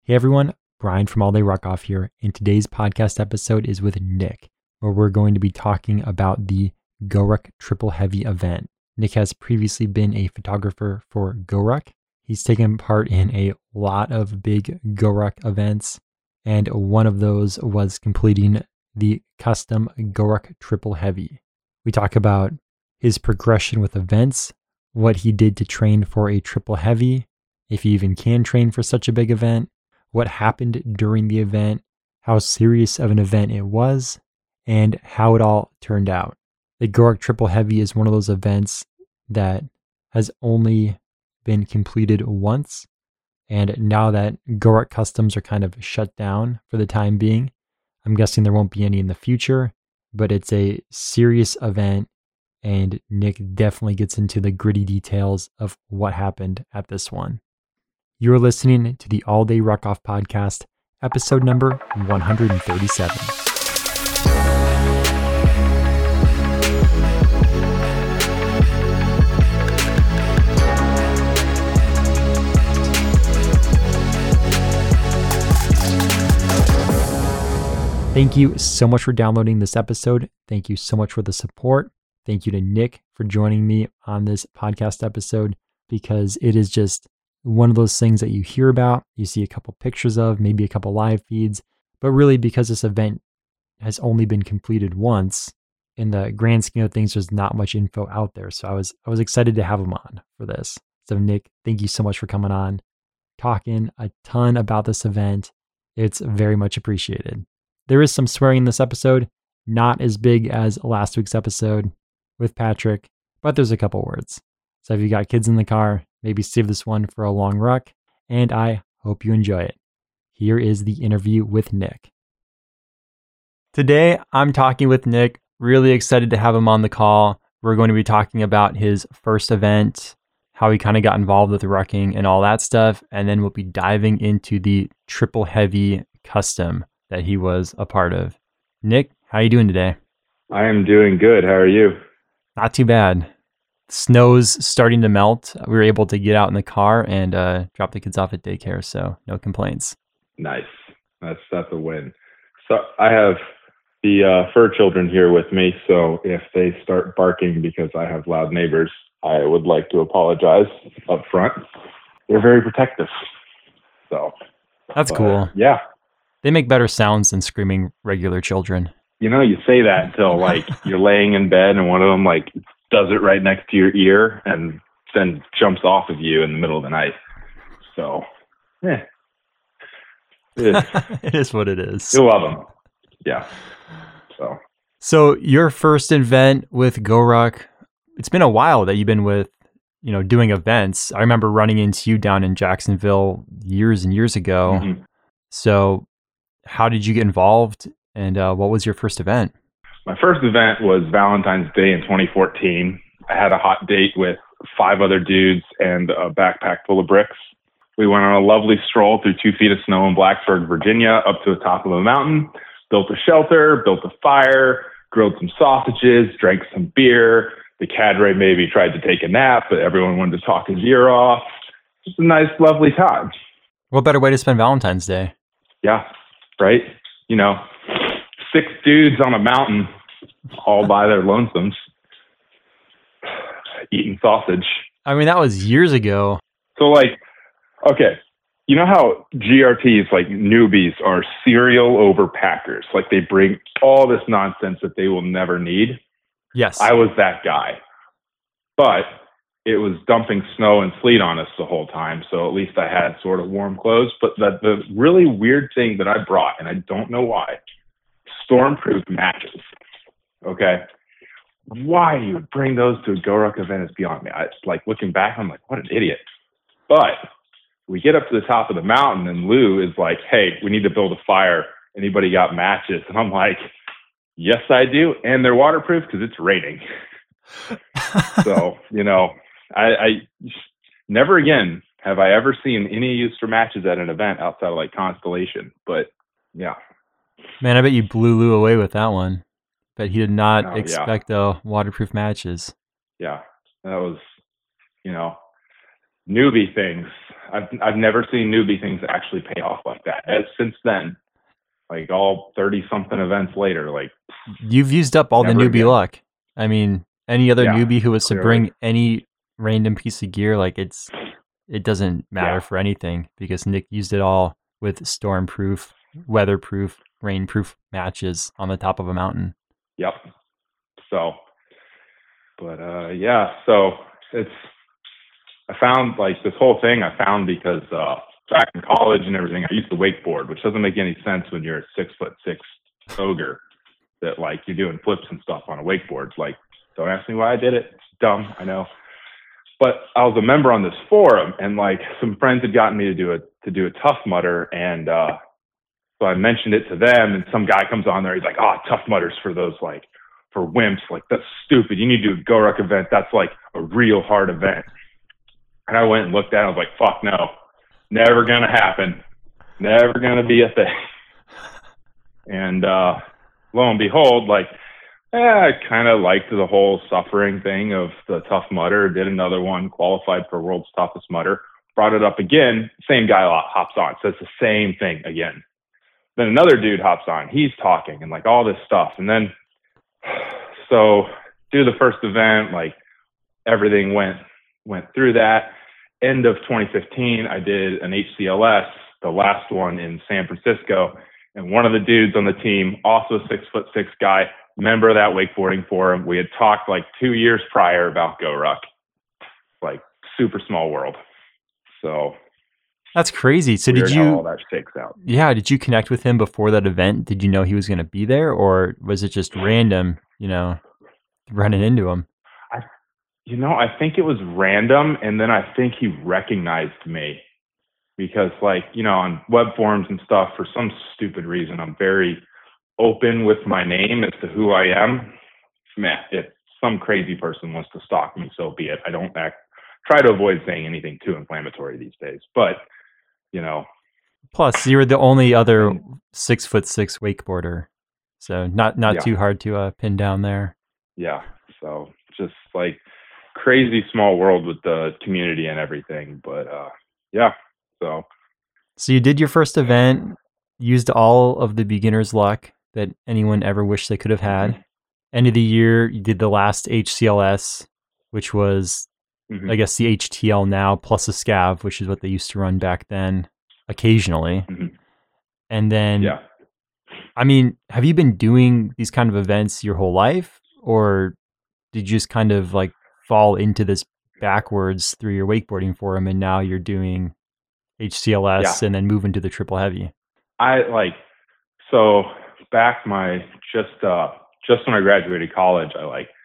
Hey everyone, Brian from All Day Rock Off here, and today's podcast episode is with Nick, where we're going to be talking about the GORUCK Triple Heavy event. Nick has previously been a photographer for GORUCK. He's taken part in a lot of big GORUCK events, and one of those was completing the custom GORUCK Triple Heavy. We talk about his progression with events, what he did to train for a triple heavy, if he even can train for such a big event, what happened during the event, how serious of an event it was, and how it all turned out. The GORUCK Triple Heavy is one of those events that has only been completed once, and now that GORUCK Customs are kind of shut down for the time being, I'm guessing there won't be any in the future, but it's a serious event, and Nick definitely gets into the gritty details of what happened at this one. You're listening to the All Day Rock Off podcast, episode number 137. Thank you so much for downloading this episode. Thank you so much for the support. Thank you to Nick for joining me on this podcast episode, because it is just one of those things that you hear about, you see a couple pictures of, maybe a couple live feeds, but really because this event has only been completed once, in the grand scheme of things, there's not much info out there. So I was excited to have him on for this. So Nick, thank you so much for coming on, talking a ton about this event. It's very much appreciated. There is some swearing in this episode, not as big as last week's episode with Patrick, but there's a couple words. So if you got kids in the car, maybe save this one for a long ruck, and I hope you enjoy it. Here is the interview with Nick. Today, I'm talking with Nick. Really excited to have him on the call. We're going to be talking about his first event, how he kind of got involved with rucking and all that stuff, and then we'll be diving into the triple heavy custom that he was a part of. Nick, how are you doing today? I am doing good. How are you? Not too bad. Snow's starting to melt. We were able to get out in the car and drop the kids off at daycare, so no complaints. Nice. That's a win. So I have the fur children here with me, so if they start barking because I have loud neighbors, I would like to apologize up front. They're very protective. So that's cool. Yeah. They make better sounds than screaming regular children. You know, you say that until like you're laying in bed and one of them like does it right next to your ear and then jumps off of you in the middle of the night. So, yeah. It is what it is. You love them. Yeah. So your first event with GORUCK, it's been a while that you've been with, doing events. I remember running into you down in Jacksonville years and years ago. Mm-hmm. So how did you get involved, and what was your first event? My first event was Valentine's Day in 2014. I had a hot date with 5 other dudes and a backpack full of bricks. We went on a lovely stroll through 2 feet of snow in Blacksburg, Virginia, up to the top of a mountain, built a shelter, built a fire, grilled some sausages, drank some beer. The cadre maybe tried to take a nap, but everyone wanted to talk his ear off. Just a nice, lovely time. What better way to spend Valentine's Day? Yeah, right? 6 dudes on a mountain, all by their lonesomes, eating sausage. I mean, that was years ago. So, okay, you know how GRTs, like newbies, are serial overpackers? Like, they bring all this nonsense that they will never need? Yes. I was that guy. But it was dumping snow and sleet on us the whole time, so at least I had sort of warm clothes. But the really weird thing that I brought, and I don't know why, stormproof matches. Okay, why you would bring those to a GORUCK event is beyond me. It's like, looking back, I'm like, what an idiot. But we get up to the top of the mountain, and Lou is like, hey, we need to build a fire. Anybody got matches? And I'm like, yes, I do. And they're waterproof because it's raining. So, I never again have I ever seen any use for matches at an event outside of like Constellation. But yeah. Man, I bet you blew Lou away with that one. But he did not expect the waterproof matches. Yeah, that was, newbie things. I've never seen newbie things actually pay off like that. And since then, like all 30 something events later, like you've used up all the newbie again. luck. I mean, any other newbie who was clearly. to bring any random piece of gear, like it doesn't matter for anything because Nick used it all with storm-proof, weatherproof, rain-proof matches on the top of a mountain. Yep. So, but so I found like this whole thing I found because back in college and everything, I used to wakeboard, which doesn't make any sense when you're a 6'6" ogre that like you're doing flips and stuff on a wakeboard. Like, don't ask me why I did it. It's dumb, I know. But I was a member on this forum, and like some friends had gotten me to do a Tough Mudder, and so I mentioned it to them, and some guy comes on there. He's like, "Oh, Tough Mudder's for those like for wimps. Like that's stupid. You need to do a GoRuck event. That's like a real hard event." And I went and looked at it. I was like, "Fuck no, never gonna happen. Never gonna be a thing." And lo and behold, like. I kind of liked the whole suffering thing of the Tough Mudder. Did another one, qualified for World's Toughest Mudder. Brought it up again. Same guy hops on, says the same thing again. Then another dude hops on. He's talking and like all this stuff. And then, so do the first event, like everything went through that. End of 2015, I did an HCLS, the last one in San Francisco. And one of the dudes on the team, also a 6'6" guy, member of that wakeboarding forum. We had talked like 2 years prior about GoRuck, like super small world. So that's crazy. So did you? How all that shakes out. Yeah. Did you connect with him before that event? Did you know he was going to be there, or was it just random? Running into him. I think it was random, and then I think he recognized me because, like, on web forums and stuff, for some stupid reason, I'm very open with my name as to who I am. Man, if some crazy person wants to stalk me, so be it. I don't try to avoid saying anything too inflammatory these days, but plus you're the only other 6'6" wakeboarder, so not too hard to pin down there. Yeah, so just like crazy small world with the community and everything, but so you did your first event, used all of the beginner's luck that anyone ever wished they could have had. Mm-hmm. End of the year, you did the last HCLS, which was, I guess, the HTL now, plus a SCAV, which is what they used to run back then, occasionally. Mm-hmm. And then, I mean, have you been doing these kind of events your whole life? Or did you just kind of like fall into this backwards through your wakeboarding forum, and now you're doing HCLS and then move into the triple heavy? Back just when I graduated college, I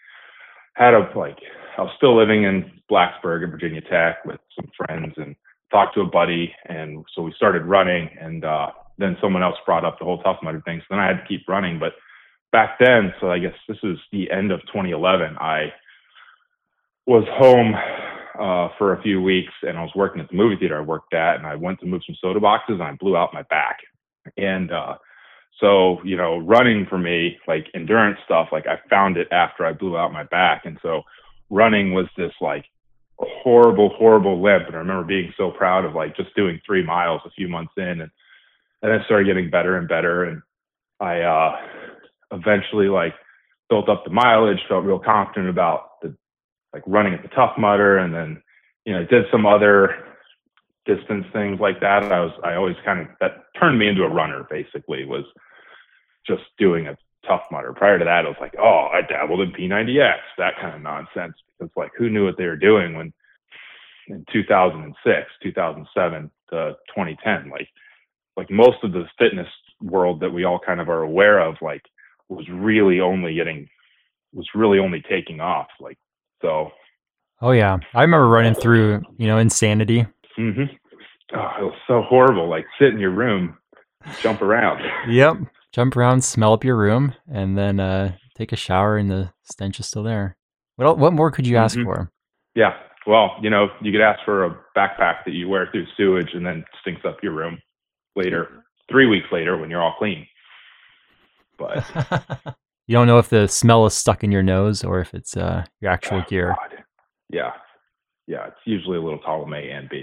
was still living in Blacksburg at Virginia Tech with some friends and talked to a buddy. And so we started running, and then someone else brought up the whole Tough Mudder thing. So then I had to keep running. But back then, so I guess this was the end of 2011, I was home for a few weeks, and I was working at the movie theater I worked at, and I went to move some soda boxes, and I blew out my back. And so, running for me, like endurance stuff, like I found it after I blew out my back. And so running was this like horrible, horrible limp. And I remember being so proud of like just doing 3 miles a few months in. And then I started getting better and better. And I eventually like built up the mileage, felt real confident about running at the Tough Mudder. And then, did some other distance things like that. I always that turned me into a runner, basically, was just doing a Tough Mudder. Prior to that, I was like, oh, I dabbled in P90X, that kind of nonsense. Because like, who knew what they were doing when in 2006, 2007 to 2010, like most of the fitness world that we all kind of are aware of, like was really only taking off. Like, so. Oh yeah. I remember running through, Insanity. Mm-hmm. Oh, it was so horrible. Like sit in your room, jump around. Yep. Jump around, smell up your room, and then take a shower, and the stench is still there. What more could you ask for? Yeah. Well, you could ask for a backpack that you wear through sewage and then stinks up your room later, 3 weeks later when you're all clean. But you don't know if the smell is stuck in your nose or if it's your actual gear. God. Yeah. Yeah. It's usually a little column A and B.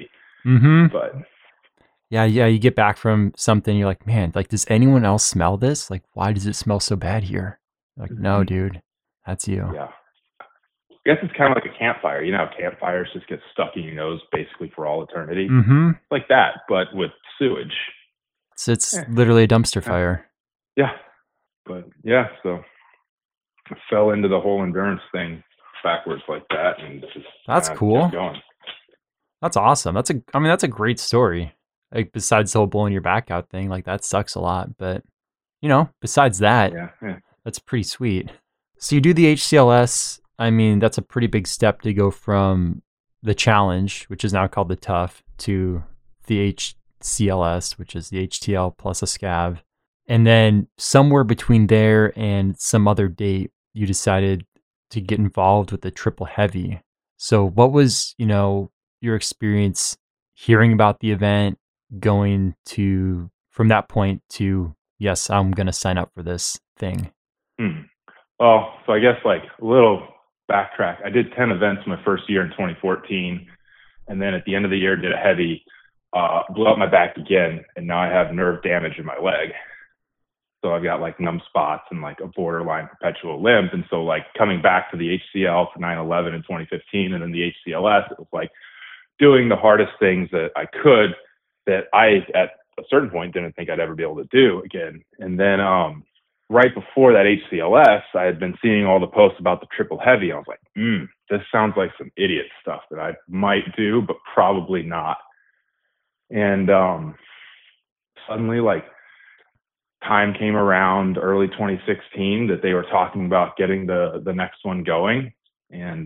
Mm-hmm. But Yeah, you get back from something, you're like, man, like, does anyone else smell this? Like, why does it smell so bad here? Like, no, dude, that's you. yeah, I guess it's kind of like a campfire. You know how campfires just get stuck in your nose basically for all eternity? Mm-hmm. Like that, but with sewage. It's Yeah. literally a dumpster fire. Yeah. But yeah, so I fell into the whole endurance thing backwards like that and just That's kind of cool. kept going. That's awesome. That's a great story. Like, besides the whole blowing your back out thing, like, that sucks a lot. But, besides that, Yeah. that's pretty sweet. So you do the HCLS. I mean, that's a pretty big step to go from the challenge, which is now called the tough, to the HCLS, which is the HTL plus a scav. And then somewhere between there and some other date, you decided to get involved with the triple heavy. So what was, your experience hearing about the event, going to, from that point to, yes, I'm going to sign up for this thing? Well, so I guess like a little backtrack. I did 10 events my first year in 2014. And then at the end of the year, did a heavy, blew out my back again. And now I have nerve damage in my leg. So I've got like numb spots and like a borderline perpetual limp. And so like coming back to the HCL for 9/11 in 2015 and then the HCLS, it was like doing the hardest things that I could that I at a certain point didn't think I'd ever be able to do again. And then right before that HCLS, I had been seeing all the posts about the triple heavy. I was like, this sounds like some idiot stuff that I might do, but probably not. And suddenly like time came around early 2016 that they were talking about getting the next one going. And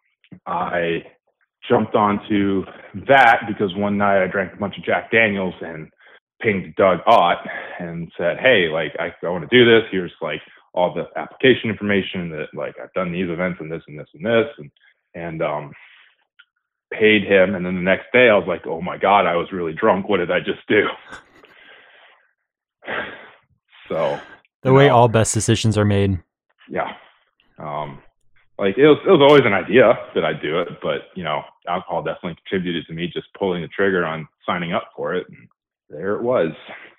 I jumped onto that because one night I drank a bunch of Jack Daniels and pinged Doug Ott and said, hey, like I want to do this. Here's like all the application information that like I've done these events and this and this and this and paid him. And then the next day I was like, oh my God, I was really drunk. What did I just do? So the way all best decisions are made. Yeah. Like it was always an idea that I'd do it, but alcohol definitely contributed to me just pulling the trigger on signing up for it. And there it was.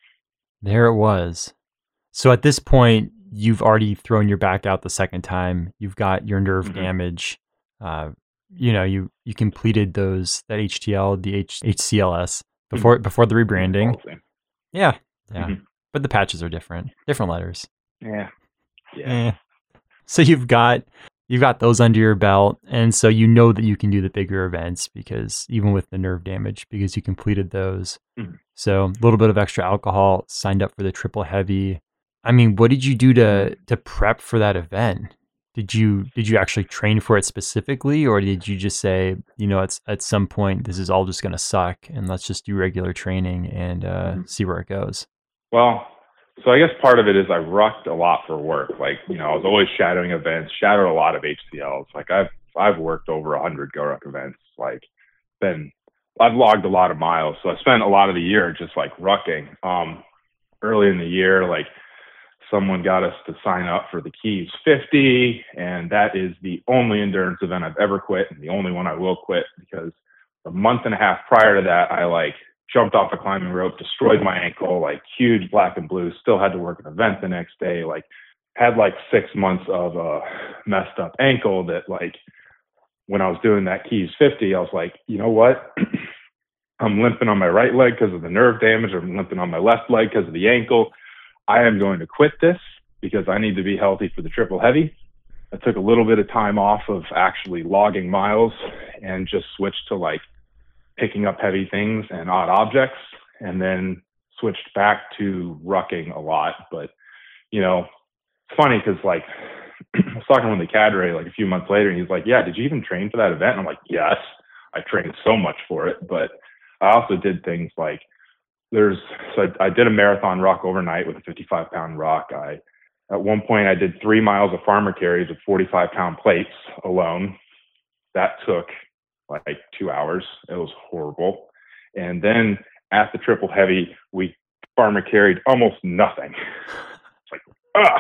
So at this point, you've already thrown your back out the second time. You've got your nerve damage. You completed that HTL, the HCLS before the rebranding. Yeah. But the patches are different letters. Yeah. So you've got those under your belt, and so you know that you can do the bigger events because even with the nerve damage, because you completed those. So a little bit of extra alcohol, signed up for the triple heavy. I mean, what did you do to prep for that event? Did you actually train for it specifically, or did you just say, at some point this is all just going to suck and let's just do regular training and see where it goes? Well, so I guess part of it is I rucked a lot for work. Like, I was always shadowing events, shadowed a lot of HCLs. Like I've worked over 100 GORUCK events. Like I've logged a lot of miles. So I spent a lot of the year just like rucking. Early in the year, like someone got us to sign up for the Keys 50. And that is the only endurance event I've ever quit and the only one I will quit because a month and a half prior to that, I like jumped off a climbing rope, destroyed my ankle, like huge black and blue, still had to work an event the next day, like had like 6 months of a messed up ankle that like when I was doing that Keys 50, I was like, you know what? I'm limping on my right leg because of the nerve damage. I'm limping on my left leg because of the ankle. I am going to quit this because I need to be healthy for the triple heavy. I took a little bit of time off of actually logging miles and just switched to like picking up heavy things and odd objects, and then switched back to rucking a lot. But, it's funny because like I was talking with the cadre like a few months later and he's like, yeah, did you even train for that event? And I'm like, yes, I trained so much for it. But I also did things like I did a marathon ruck overnight with a 55-pound ruck. At one point I did 3 miles of farmer carries with 45-pound plates alone. That took like 2 hours. It was horrible. And then at the triple heavy, we farmer carried almost nothing. It's like,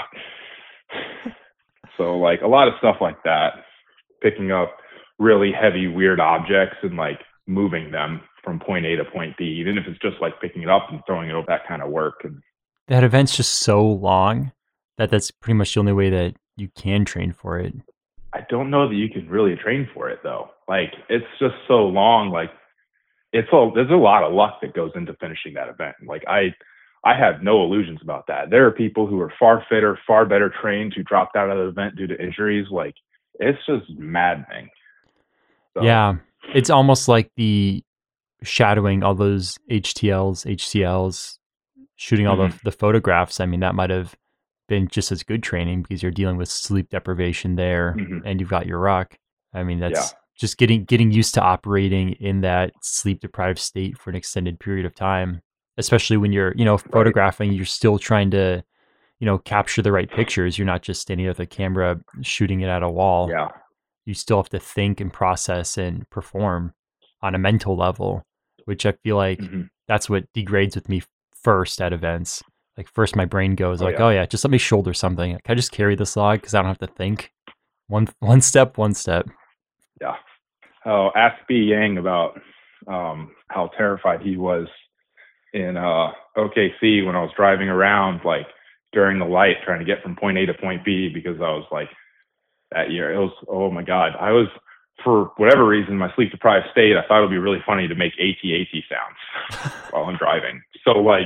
So like a lot of stuff like that, picking up really heavy, weird objects and like moving them from point A to point B, even if it's just like picking it up and throwing it over, that kind of work. And That event's just so long that that's pretty much the only way that you can train for it. I don't know that you can really train for it though. Like it's just so long. Like there's a lot of luck that goes into finishing that event. Like I have no illusions about that. There are people who are far fitter, far better trained who dropped out of the event due to injuries. Like it's just maddening. So, Yeah. It's almost like the shadowing all those HTLs, HCLs, shooting all the photographs. I mean, that might have been just as good training because you're dealing with sleep deprivation there and you've got your ruck. I mean, that's just getting used to operating in that sleep deprived state for an extended period of time, especially when you're, photographing, you're still trying to, capture the right pictures. You're not just standing there with a camera shooting it at a wall. Yeah. You still have to think and process and perform on a mental level, which I feel like that's what degrades with me first at events. Like first my brain goes oh yeah, just let me shoulder something. Can I just carry this log because I don't have to think? One step. Yeah. Oh, ask B Yang about how terrified he was in OKC when I was driving around like during the light trying to get from point A to point B because I was like that year it was, oh my God, I was, for whatever reason, my sleep deprived state, I thought it would be really funny to make AT sounds while I'm driving. So like,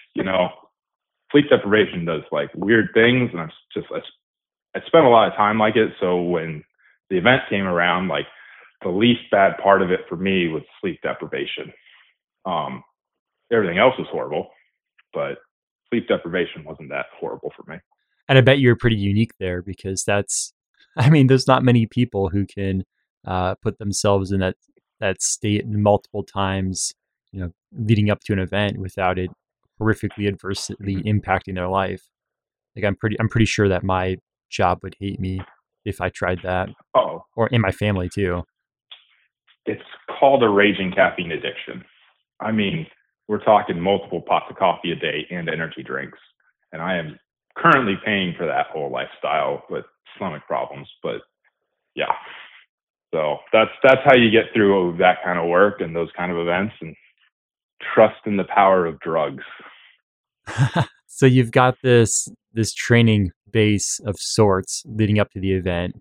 sleep deprivation does like weird things, and I spent a lot of time like it. So when the event came around, like the least bad part of it for me was sleep deprivation. Everything else was horrible, but sleep deprivation wasn't that horrible for me. And I bet you're pretty unique there because there's not many people who can put themselves in that state multiple times, leading up to an event without it horrifically adversely impacting their life. Like I'm pretty sure that my job would hate me if I tried that. Oh, or in my family too. It's called a raging caffeine addiction. I mean, we're talking multiple pots of coffee a day and energy drinks, and I am currently paying for that whole lifestyle with stomach problems. But yeah, so that's how you get through that kind of work and those kind of events, and trust in the power of drugs. So you've got this training base of sorts leading up to the event.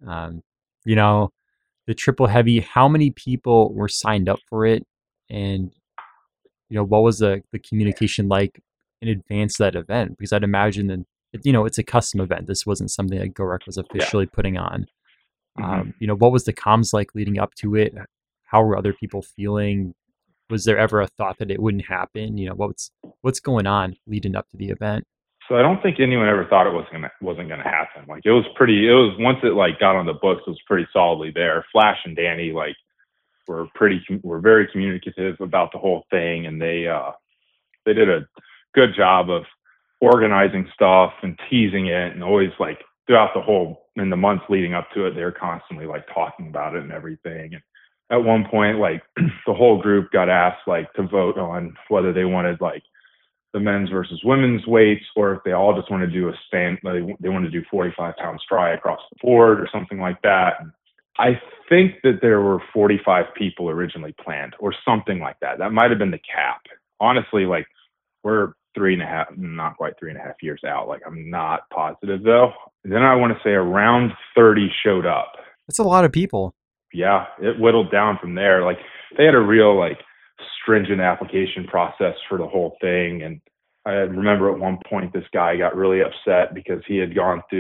The triple heavy, how many people were signed up for it? And, what was the communication like in advance of that event? Because I'd imagine that, it's a custom event. This wasn't something that GoRuck was officially putting on. What was the comms like leading up to it? How were other people feeling? Was there ever a thought that it wouldn't happen? What's going on leading up to the event? So I don't think anyone ever thought it wasn't gonna happen. Like it was once it like got on the books, it was pretty solidly there. Flash and Danny like were very communicative about the whole thing, and they did a good job of organizing stuff and teasing it, and always like throughout in the months leading up to it, they were constantly like talking about it and everything. And at one point, like the whole group got asked like to vote on whether they wanted like the men's versus women's weights, or if they all just want to do they want to do 45 pounds dry across the board or something like that. And I think that there were 45 people originally planned or something like that. That might have been the cap. Honestly, like we're not quite 3.5 years out. Like I'm not positive though. And then I want to say around 30 showed up. That's a lot of people. Yeah, it whittled down from there. Like they had a real like stringent application process for the whole thing. And I remember at one point this guy got really upset because he had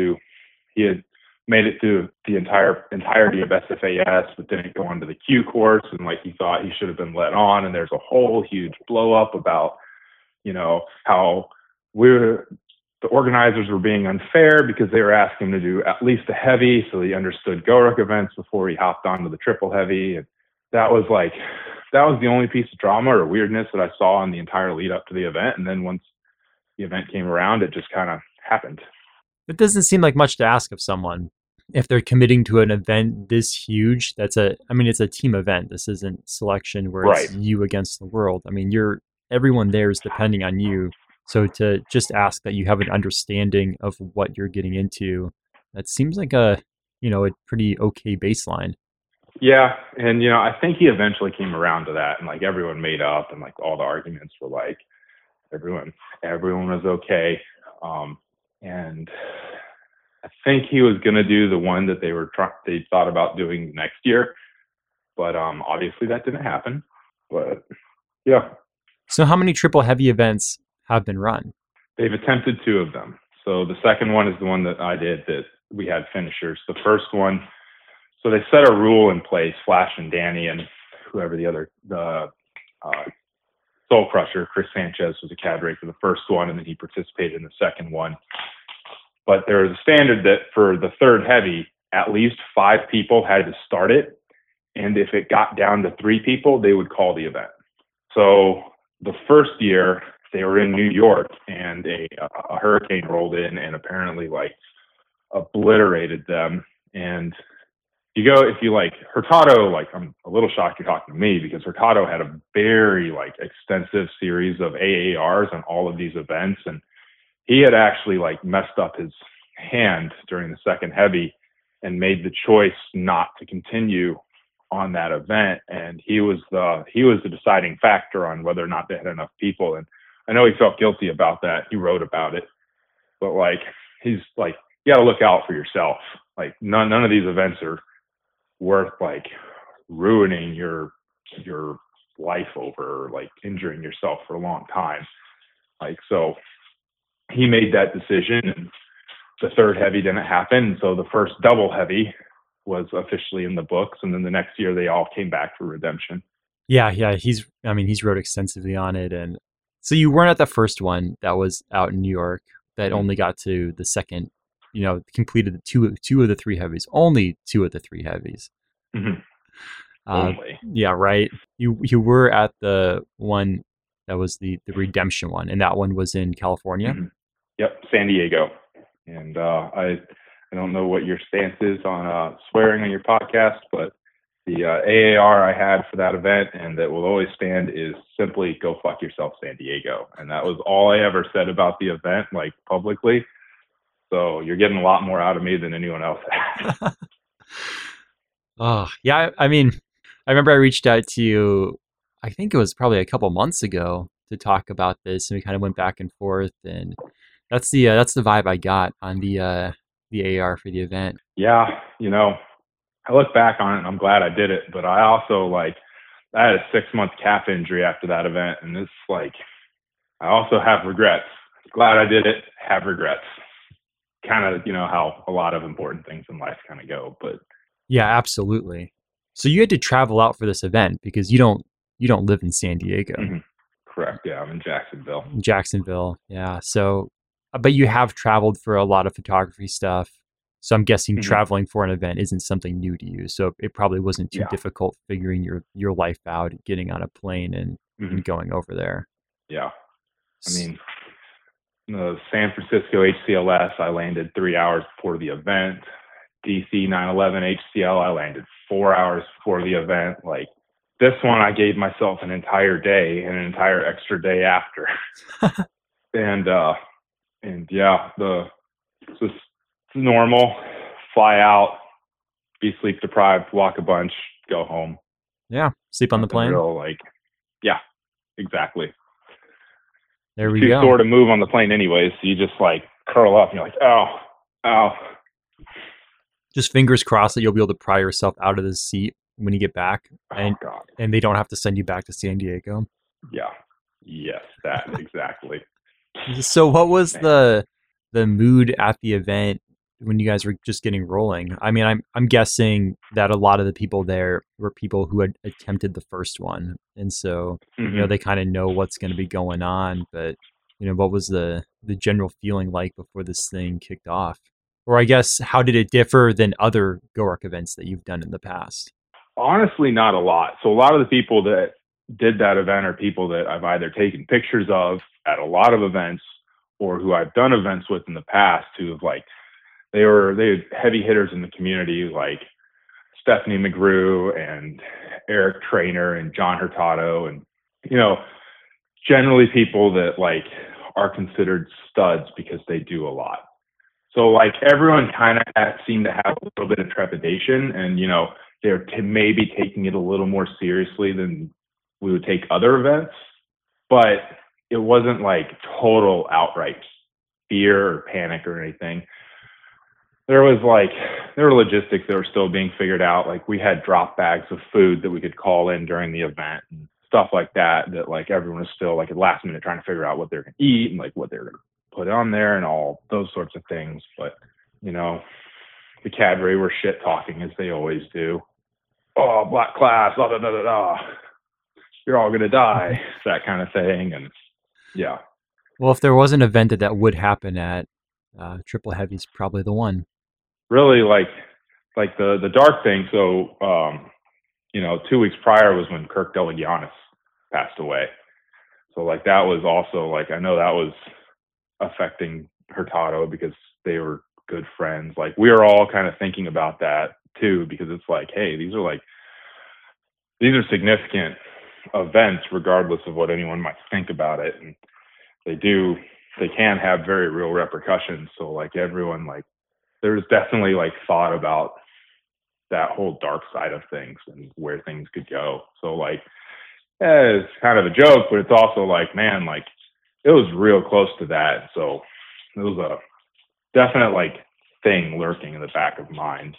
made it through the entirety of SFAS, but didn't go onto the Q course, and like he thought he should have been let on. And there's a whole huge blow up about how the organizers were being unfair because they were asking him to do at least a heavy, so he understood GoRuck events before he hopped onto the triple heavy. And that was the only piece of drama or weirdness that I saw in the entire lead up to the event. And then once the event came around, it just kind of happened. It doesn't seem like much to ask of someone if they're committing to an event this huge. It's a team event. This isn't selection where it's you against the world. I mean, everyone there is depending on you. So to just ask that you have an understanding of what you're getting into, that seems like a pretty okay baseline. Yeah, and I think he eventually came around to that, and like everyone made up, and like all the arguments were like everyone was okay, and I think he was gonna do the one that they thought about doing next year, but obviously that didn't happen. But yeah, So how many triple heavy events have been run? they've attempted two of them. So the second one is the one that I did that we had finishers. The first one, so they set a rule in place, Flash and Danny and whoever the Soul Crusher, Chris Sanchez was a cadre for the first one, and then he participated in the second one. But there was a standard that for the third heavy, at least 5 people had to start it. And if it got down to 3 people, they would call the event. So the first year they were in New York, and a hurricane rolled in and apparently like obliterated them. And if you like Hurtado, like I'm a little shocked you're talking to me, because Hurtado had a very like extensive series of AARs on all of these events, and he had actually like messed up his hand during the second heavy and made the choice not to continue on that event. And he was the deciding factor on whether or not they had enough people. And I know he felt guilty about that. He wrote about it, but like, he's like, you got to look out for yourself. Like none of these events are worth like ruining your life over, or like injuring yourself for a long time. Like, so he made that decision, and the third heavy didn't happen. So the first double heavy was officially in the books, and then the next year they all came back for redemption. Yeah, he's wrote extensively on it. And so you weren't at the first one that was out in New York that only got to the second, completed the two of the 3 heavies, only 2 of the 3 heavies. Mm-hmm. Only. Yeah, right. You were at the one that was the redemption one, and that one was in California. Mm-hmm. Yep, San Diego. And I don't know what your stance is on swearing on your podcast, but the AAR I had for that event, and that will always stand, is simply "Go fuck yourself, San Diego." And that was all I ever said about the event, like publicly. So you're getting a lot more out of me than anyone else has. Oh, yeah. I mean, I remember I reached out to you, I think it was probably a couple months ago, to talk about this, and we kind of went back and forth, and that's the vibe I got on the AAR for the event. Yeah, I look back on it and I'm glad I did it, but I also I had a 6-month calf injury after that event, and it's like I also have regrets. Glad I did it, have regrets. Kind of, how a lot of important things in life kind of go. But yeah, absolutely. So you had to travel out for this event because you don't live in San Diego. Mm-hmm. Correct. Yeah, I'm in Jacksonville. Jacksonville. Yeah. So, but you have traveled for a lot of photography stuff. So I'm guessing traveling for an event isn't something new to you. So it probably wasn't too difficult figuring your life out, getting on a plane and going over there. Yeah. I mean, the San Francisco HCLS, I landed 3 hours before the event. DC 911 HCL, I landed 4 hours before the event. Like this one, I gave myself an entire day and an entire extra day after. and yeah, it's just normal. Fly out, be sleep deprived, walk a bunch, go home. Yeah, sleep on the plane. Real, yeah, exactly. There we go. Too sore to move on the plane anyways, so you just curl up and you're like, ow. Just fingers crossed that you'll be able to pry yourself out of the seat when you get back, and they don't have to send you back to San Diego. Yeah. Yes, that exactly. So what was the mood at the event when you guys were just getting rolling? I mean, I'm guessing that a lot of the people there were people who had attempted the first one, and so they kind of know what's going to be going on. But what was the general feeling like before this thing kicked off? Or I guess, how did it differ than other GORUCK events that you've done in the past? Honestly, not a lot. So a lot of the people that did that event are people that I've either taken pictures of at a lot of events, or who I've done events with in the past, who have they had heavy hitters in the community, like Stephanie McGrew and Eric Trainer and John Hurtado, and generally people that are considered studs because they do a lot. So everyone kind of seemed to have a little bit of trepidation, and they're maybe taking it a little more seriously than we would take other events, but it wasn't like total outright fear or panic or anything. There were logistics that were still being figured out. Like we had drop bags of food that we could call in during the event and stuff like that, that like everyone was still like at last minute trying to figure out what they're going to eat and like what they're going to put on there and all those sorts of things. But, you know, the cadre were shit talking as they always do. Oh, black class, blah, blah, blah, blah, blah. You're all going to die, that kind of thing. And yeah. Well, if there was an event that would happen at Triple Heavy's probably the one. Really like the dark thing. So, 2 weeks prior was when Kirk Deligiannis passed away. So like that was also like, I know that was affecting Hurtado because they were good friends. Like we were all kind of thinking about that too, because it's like, hey, these are significant events regardless of what anyone might think about it. And they can have very real repercussions. So like everyone, like there's definitely like thought about that whole dark side of things and where things could go. So like, it's kind of a joke, but it's also like, man, like it was real close to that. So it was a definite like thing lurking in the back of minds.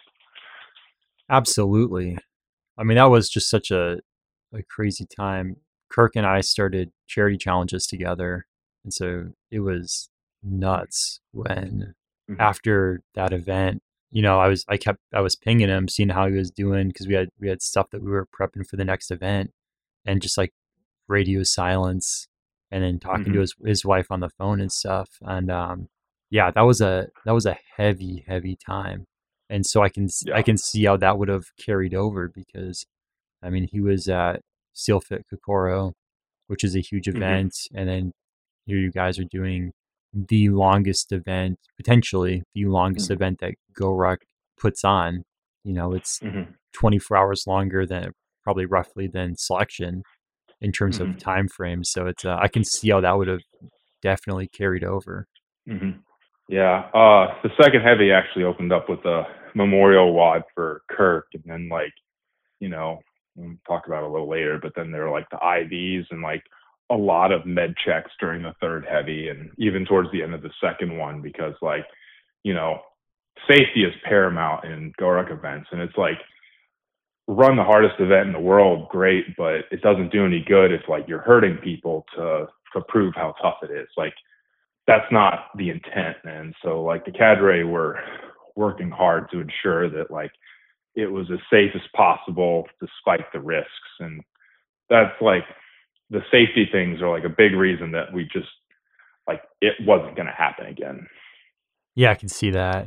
Absolutely. I mean, that was just such a crazy time. Kirk and I started charity challenges together. And so it was nuts when after that event, you know, I was pinging him, seeing how he was doing, because we had stuff that we were prepping for the next event, and just like radio silence, and then talking to his wife on the phone and stuff. And yeah, that was a heavy time. And so I can see how that would have carried over, because I mean, he was at Steel Fit Kokoro, which is a huge event, and then here you guys are doing the longest event, potentially the longest event that GoRuck puts on. You know, it's 24 hours longer than probably roughly than Selection in terms of time frame. So it's I can see how that would have definitely carried over. Yeah. The second heavy actually opened up with a memorial WOD for Kirk, and then like, you know, we'll talk about it a little later, but then there were like the IVs and like a lot of med checks during the third heavy and even towards the end of the second one, because like, you know, safety is paramount in GoRuck events. And it's like, run the hardest event in the world, great, but it doesn't do any good if like you're hurting people to prove how tough it is. Like that's not the intent. And so like the cadre were working hard to ensure that like it was as safe as possible despite the risks. And that's like, the safety things are like a big reason that we just like it wasn't going to happen again. Yeah, I can see that.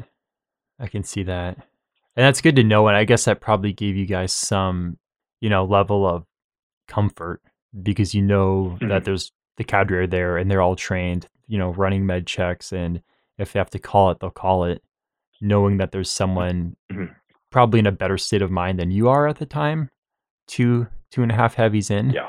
And that's good to know. And I guess that probably gave you guys some, you know, level of comfort, because you know that there's the cadre there and they're all trained, you know, running med checks. And if they have to call it, they'll call it, knowing that there's someone probably in a better state of mind than you are at the time, two and a half heavies in. Yeah.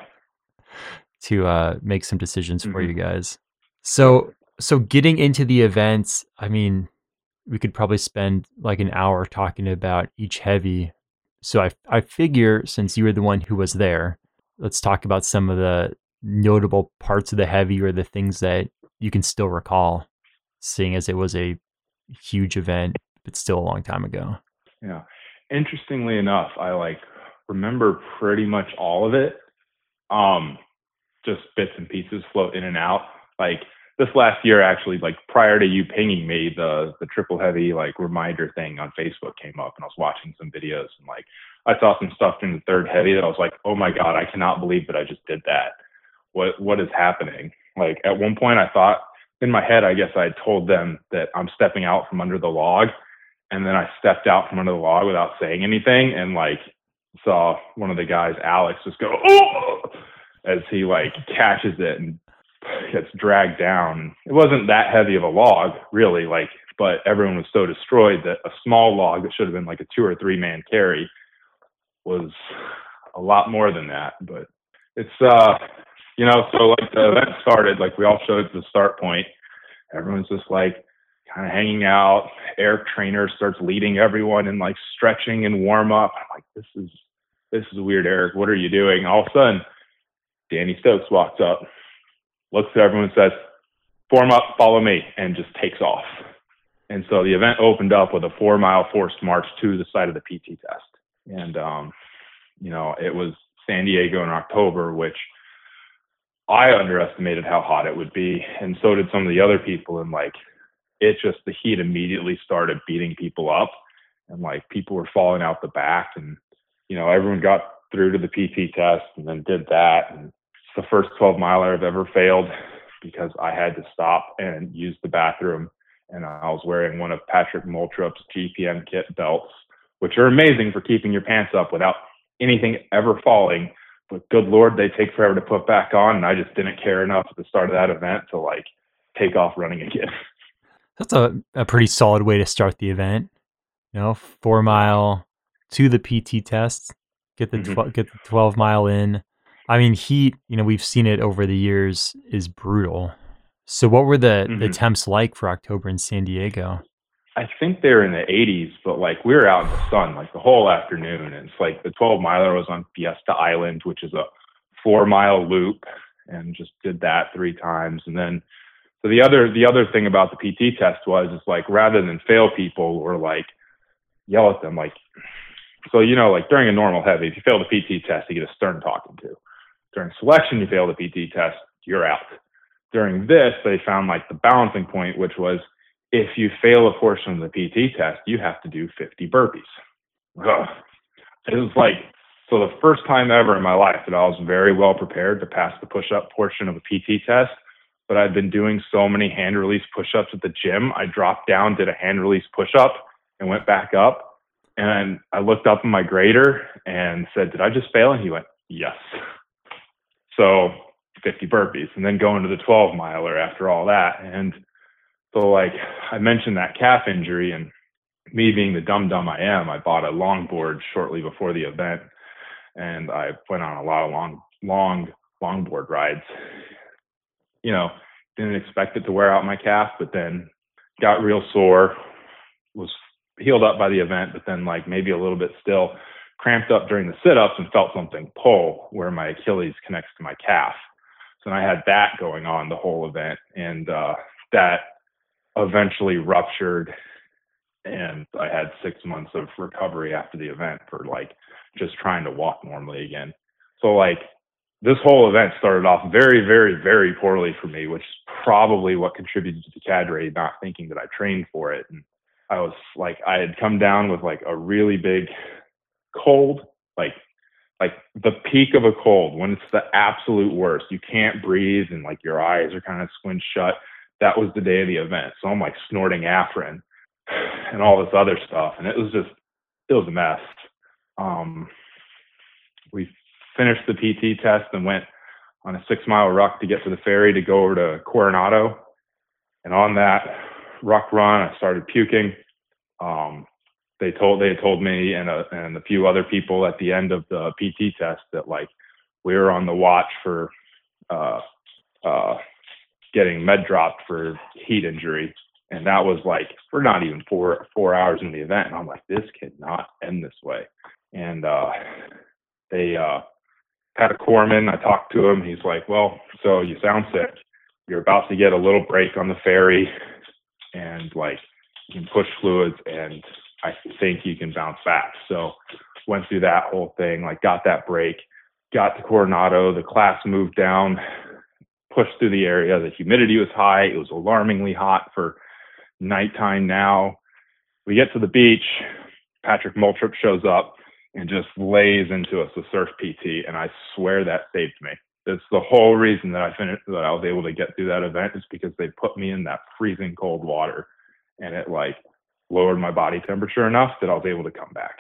To make some decisions for you guys. So getting into the events, I mean, we could probably spend like an hour talking about each heavy. So I figure, since you were the one who was there, let's talk about some of the notable parts of the heavy, or the things that you can still recall, seeing as it was a huge event, but still a long time ago. Yeah. Interestingly enough, I like remember pretty much all of it. Just bits and pieces float in and out. Like this last year, actually, like prior to you pinging me, the triple heavy like reminder thing on Facebook came up, and I was watching some videos, and like I saw some stuff in the third heavy that I was like, oh my God, I cannot believe that I just did that. What is happening? Like at one point I thought in my head, I guess I told them that I'm stepping out from under the log, and then I stepped out from under the log without saying anything, and like saw one of the guys, Alex, just go, oh, as he like catches it and gets dragged down. It wasn't that heavy of a log really, like, but everyone was so destroyed that a small log that should have been like a 2 or 3 man carry was a lot more than that. But it's, so like the event started, like we all showed at the start point. Everyone's just like kind of hanging out. Eric Trainer starts leading everyone in like stretching and warm up. I'm like, this is weird, Eric. What are you doing? All of a sudden, Danny Stokes walks up, looks at everyone, says, "Form up, follow me," and just takes off. And so the event opened up with a 4-mile forced march to the site of the PT test. And, it was San Diego in October, which I underestimated how hot it would be. And so did some of the other people. And like, the heat immediately started beating people up. And like, people were falling out the back. And, everyone got through to the PT test and then did that. And it's the first 12-miler I've ever failed because I had to stop and use the bathroom. And I was wearing one of Patrick Moultrop's GPM kit belts, which are amazing for keeping your pants up without anything ever falling. But good Lord, they take forever to put back on. And I just didn't care enough at the start of that event to like take off running again. That's a pretty solid way to start the event. 4 mile to the PT test, get the 12-mile in. I mean, heat, we've seen it over the years, is brutal. So what were the temps like for October in San Diego? I think they're in the 80s, but like we were out in the sun like the whole afternoon. And it's like the 12-miler was on Fiesta Island, which is a 4-mile loop, and just did that 3 times. And then so the other thing about the PT test was, it's like, rather than fail people or like yell at them, like, so, like during a normal heavy, if you fail the PT test, you get a stern talking to. During selection, you fail the PT test, you're out. During this, they found like the balancing point, which was, if you fail a portion of the PT test, you have to do 50 burpees. Ugh. It was like, so the first time ever in my life that I was very well prepared to pass the push-up portion of a PT test, but I'd been doing so many hand release push-ups at the gym, I dropped down, did a hand release push-up, and went back up. And I looked up at my grader and said, "Did I just fail?" And he went, "Yes." So 50 burpees, and then going to the 12-miler after all that. And so like I mentioned that calf injury, and me being the dumb I am, I bought a longboard shortly before the event, and I went on a lot of long longboard rides. Didn't expect it to wear out my calf, but then got real sore, was healed up by the event, but then like maybe a little bit still cramped up during the sit-ups and felt something pull where my Achilles connects to my calf. So I had that going on the whole event, and that eventually ruptured, and I had 6 months of recovery after the event for like just trying to walk normally again. So like this whole event started off very, very, very poorly for me, which is probably what contributed to the cadre not thinking that I trained for it. And I was like, I had come down with like a really big cold, like the peak of a cold, when it's the absolute worst. You can't breathe and like your eyes are kind of squint shut. That was the day of the event. So I'm like snorting Afrin and all this other stuff. And it was a mess. We finished the PT test and went on a 6-mile ruck to get to the ferry to go over to Coronado. And on that ruck run, I started puking. They had told me and a few other people at the end of the PT test that like we were on the watch for getting med dropped for heat injury. And that was like, we're not even four hours in the event. And I'm like, this cannot end this way. And they had a corpsman. I talked to him. He's like, "Well, so you sound sick. You're about to get a little break on the ferry, and like you can push fluids, and I think you can bounce back." So went through that whole thing, like got that break, got to Coronado. The class moved down, pushed through the area. The humidity was high. It was alarmingly hot for nighttime now. We get to the beach. Patrick Moultrop shows up and just lays into us with surf PT. And I swear that saved me. That's the whole reason that that I was able to get through that event, is because they put me in that freezing cold water, and it like lowered my body temperature enough that I was able to come back.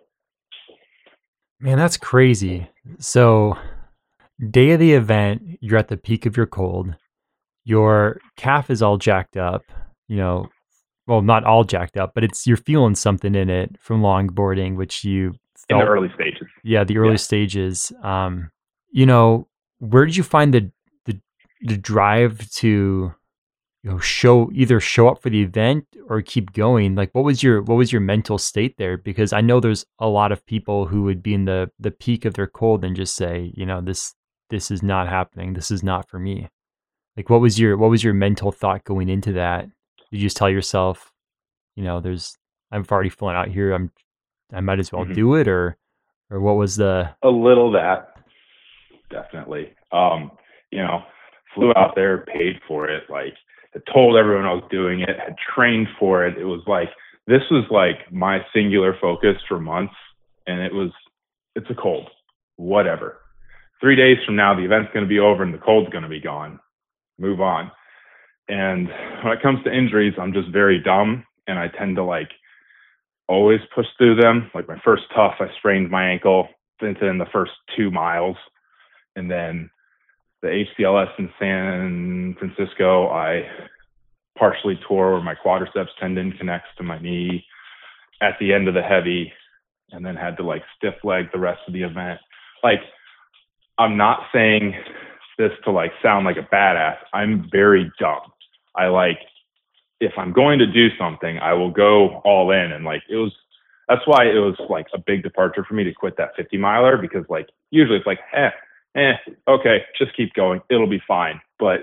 Man, that's crazy. So day of the event, you're at the peak of your cold. Your calf is all jacked up, well, not all jacked up, but you're feeling something in it from longboarding, which you felt in the early stages. Yeah, the early stages. Where did you find the drive to either show up for the event or keep going? Like, what was your mental state there? Because I know there's a lot of people who would be in the peak of their cold and just say, this is not happening. This is not for me. Like, what was your mental thought going into that? Did you just tell yourself, I'm already feeling out here. I might as well do it, or what was the? A little that, definitely. Flew out there, paid for it, like had told everyone I was doing it, had trained for it. It was like, this was like my singular focus for months. And it's a cold, whatever. 3 days from now, the event's going to be over and the cold's going to be gone. Move on. And when it comes to injuries, I'm just very dumb. And I tend to like always push through them. Like my first tough, I sprained my ankle within the first 2 miles. And then the HCLS in San Francisco, I partially tore where my quadriceps tendon connects to my knee at the end of the heavy, and then had to like stiff leg the rest of the event. Like, I'm not saying this to like sound like a badass. I'm very dumb. If I'm going to do something, I will go all in. And like, that's why it was like a big departure for me to quit that 50 miler, because like usually it's like, okay, just keep going. It'll be fine. But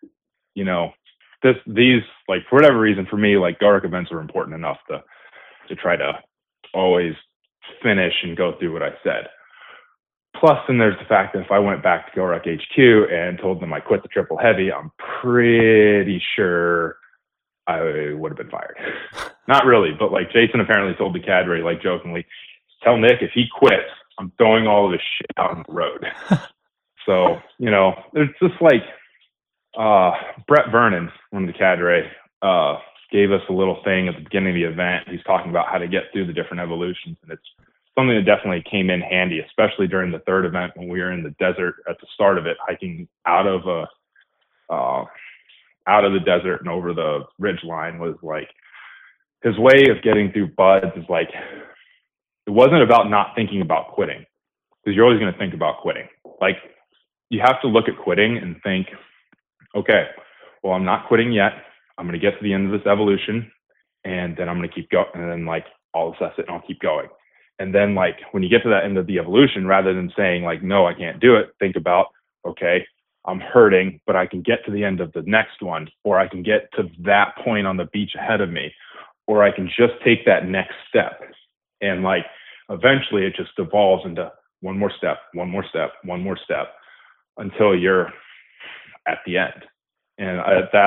these like, for whatever reason, for me, like GORUCK events are important enough to try to always finish and go through what I said. Plus, then there's the fact that if I went back to GORUCK HQ and told them I quit the triple heavy, I'm pretty sure I would have been fired. Not really, but like Jason apparently told the cadre, like jokingly, tell Nick if he quits, I'm throwing all of his shit out on the road. So, it's just like Brett Vernon, one of the cadre, gave us a little thing at the beginning of the event. He's talking about how to get through the different evolutions, and it's something that definitely came in handy, especially during the third event when we were in the desert at the start of it, hiking out of the desert and over the ridge line. Was like his way of getting through buds is like, it wasn't about not thinking about quitting, because you're always going to think about quitting. Like, you have to look at quitting and think, okay, well, I'm not quitting yet. I'm going to get to the end of this evolution, and then I'm going to keep going. And then like, I'll assess it and I'll keep going. And then like, when you get to that end of the evolution, rather than saying like, no, I can't do it, think about, okay, I'm hurting, but I can get to the end of the next one, or I can get to that point on the beach ahead of me, or I can just take that next step. And like, eventually it just evolves into one more step, one more step, one more step, until you're at the end. And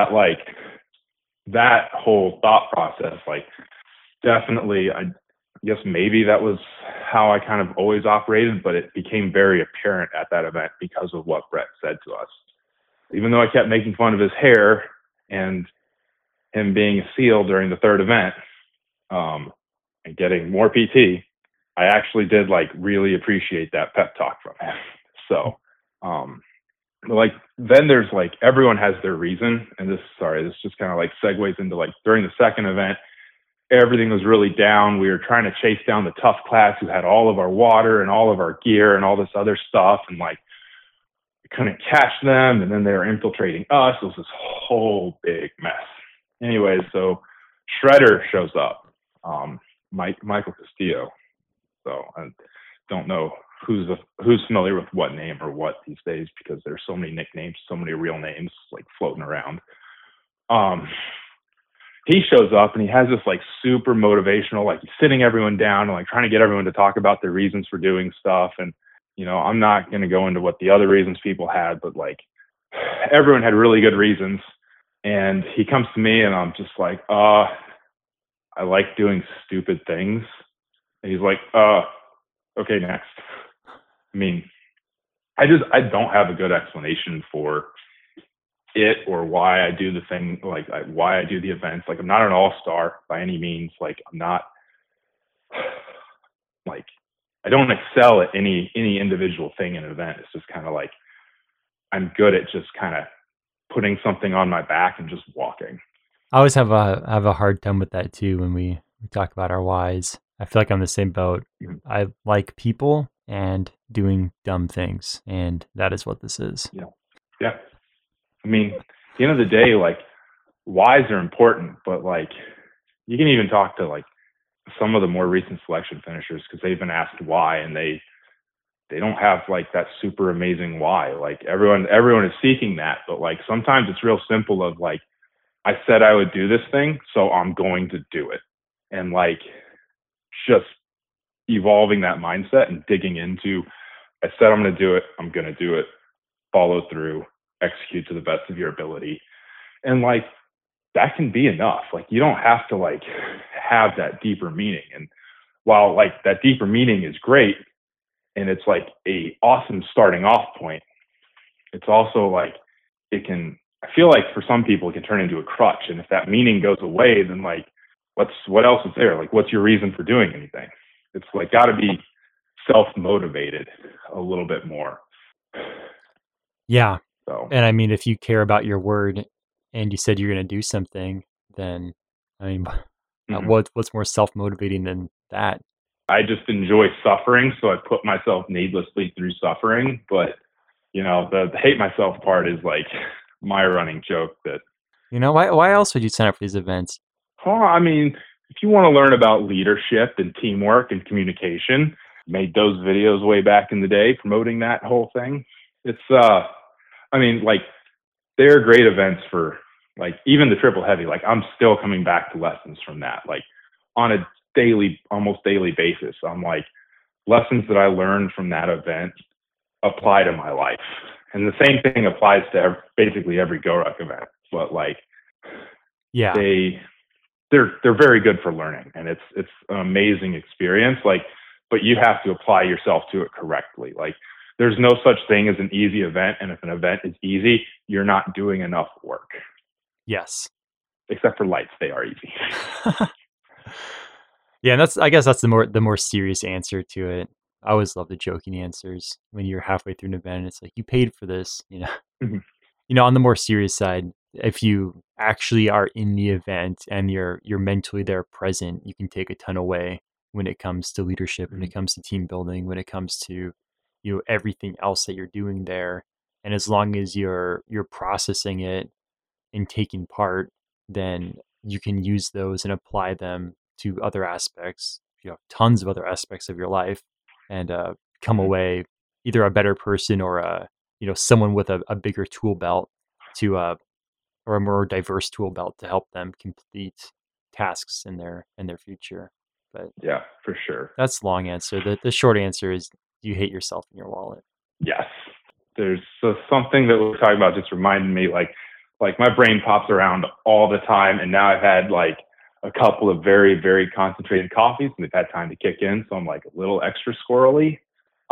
that whole thought process, like, definitely, I guess maybe that was how I kind of always operated, but it became very apparent at that event because of what Brett said to us. Even though I kept making fun of his hair and him being a SEAL during the third event, and getting more PT, I actually did like really appreciate that pep talk from him. So, like, then there's like, everyone has their reason. And this just kind of like segues into like, during the second event, everything was really down. We were trying to chase down the tough class who had all of our water and all of our gear and all this other stuff. And like, we couldn't catch them. And then they were infiltrating us. It was this whole big mess. Anyways, so Shredder shows up, Michael Castillo. So I don't know who's familiar with what name or what these days, because there's so many nicknames, so many real names like floating around. He shows up and he has this like super motivational, like he's sitting everyone down and like trying to get everyone to talk about their reasons for doing stuff. And, I'm not going to go into what the other reasons people had, but like everyone had really good reasons. And he comes to me and I'm just like, I like doing stupid things. And he's like, okay, next. I mean, I don't have a good explanation for it or why I do the thing, like why I do the events. Like, I'm not an all-star by any means. Like, I'm not like, I don't excel at any individual thing in an event. It's just kind of like, I'm good at just kind of putting something on my back and just walking. I always have a hard time with that too when we talk about our whys. I feel like I'm the same boat. I like people and doing dumb things, and that is what this is. Yeah. I mean, at the end of the day, like, whys are important, but like you can even talk to like some of the more recent selection finishers because they've been asked why, and they don't have like that super amazing why. Like everyone is seeking that, but like sometimes it's real simple of like, I said I would do this thing, so I'm going to do it. And like just evolving that mindset and digging into, I said I'm going to do it, I'm going to do it, follow through, execute to the best of your ability. And like that can be enough. Like you don't have to like have that deeper meaning. And while like that deeper meaning is great and it's like a awesome starting off point, it's also like it can, I feel like for some people it can turn into a crutch. And if that meaning goes away, then like what else is there? Like what's your reason for doing anything? It's like got to be self-motivated a little bit more. Yeah. So, and I mean, if you care about your word and you said you're going to do something, then I mean, what's more self-motivating than that? I just enjoy suffering, so I put myself needlessly through suffering. But you know, the hate myself part is like my running joke. That why else would you sign up for these events? I mean, if you want to learn about leadership and teamwork and communication, made those videos way back in the day promoting that whole thing. It's I mean, like they're great events for like even the triple heavy. Like I'm still coming back to lessons from that, like on a almost daily basis. I'm like, lessons that I learned from that event apply to my life. And the same thing applies to basically every GORUCK event. But like, yeah, they're very good for learning, and it's an amazing experience. Like, but you have to apply yourself to it correctly. Like, there's no such thing as an easy event, and if an event is easy, you're not doing enough work. Yes. Except for lights, they are easy. Yeah, and I guess that's the more serious answer to it. I always love the joking answers when you're halfway through an event. It's like, you paid for this, Mm-hmm. On the more serious side, if you actually are in the event and you're mentally there present, you can take a ton away when it comes to leadership, Mm-hmm. when it comes to team building, when it comes to everything else that you're doing there. And as long as you're processing it and taking part, then you can use those and apply them to other aspects, tons of other aspects of your life, and come Mm-hmm. away either a better person or someone with a bigger tool belt or a more diverse tool belt to help them complete tasks in their future. But yeah, for sure. That's the long answer. The short answer is you hate yourself in your wallet. Yes. There's something that we're talking about just reminded me, like my brain pops around all the time, and now I've had like a couple of very, very concentrated coffees, and they've had time to kick in, so I'm like a little extra squirrely.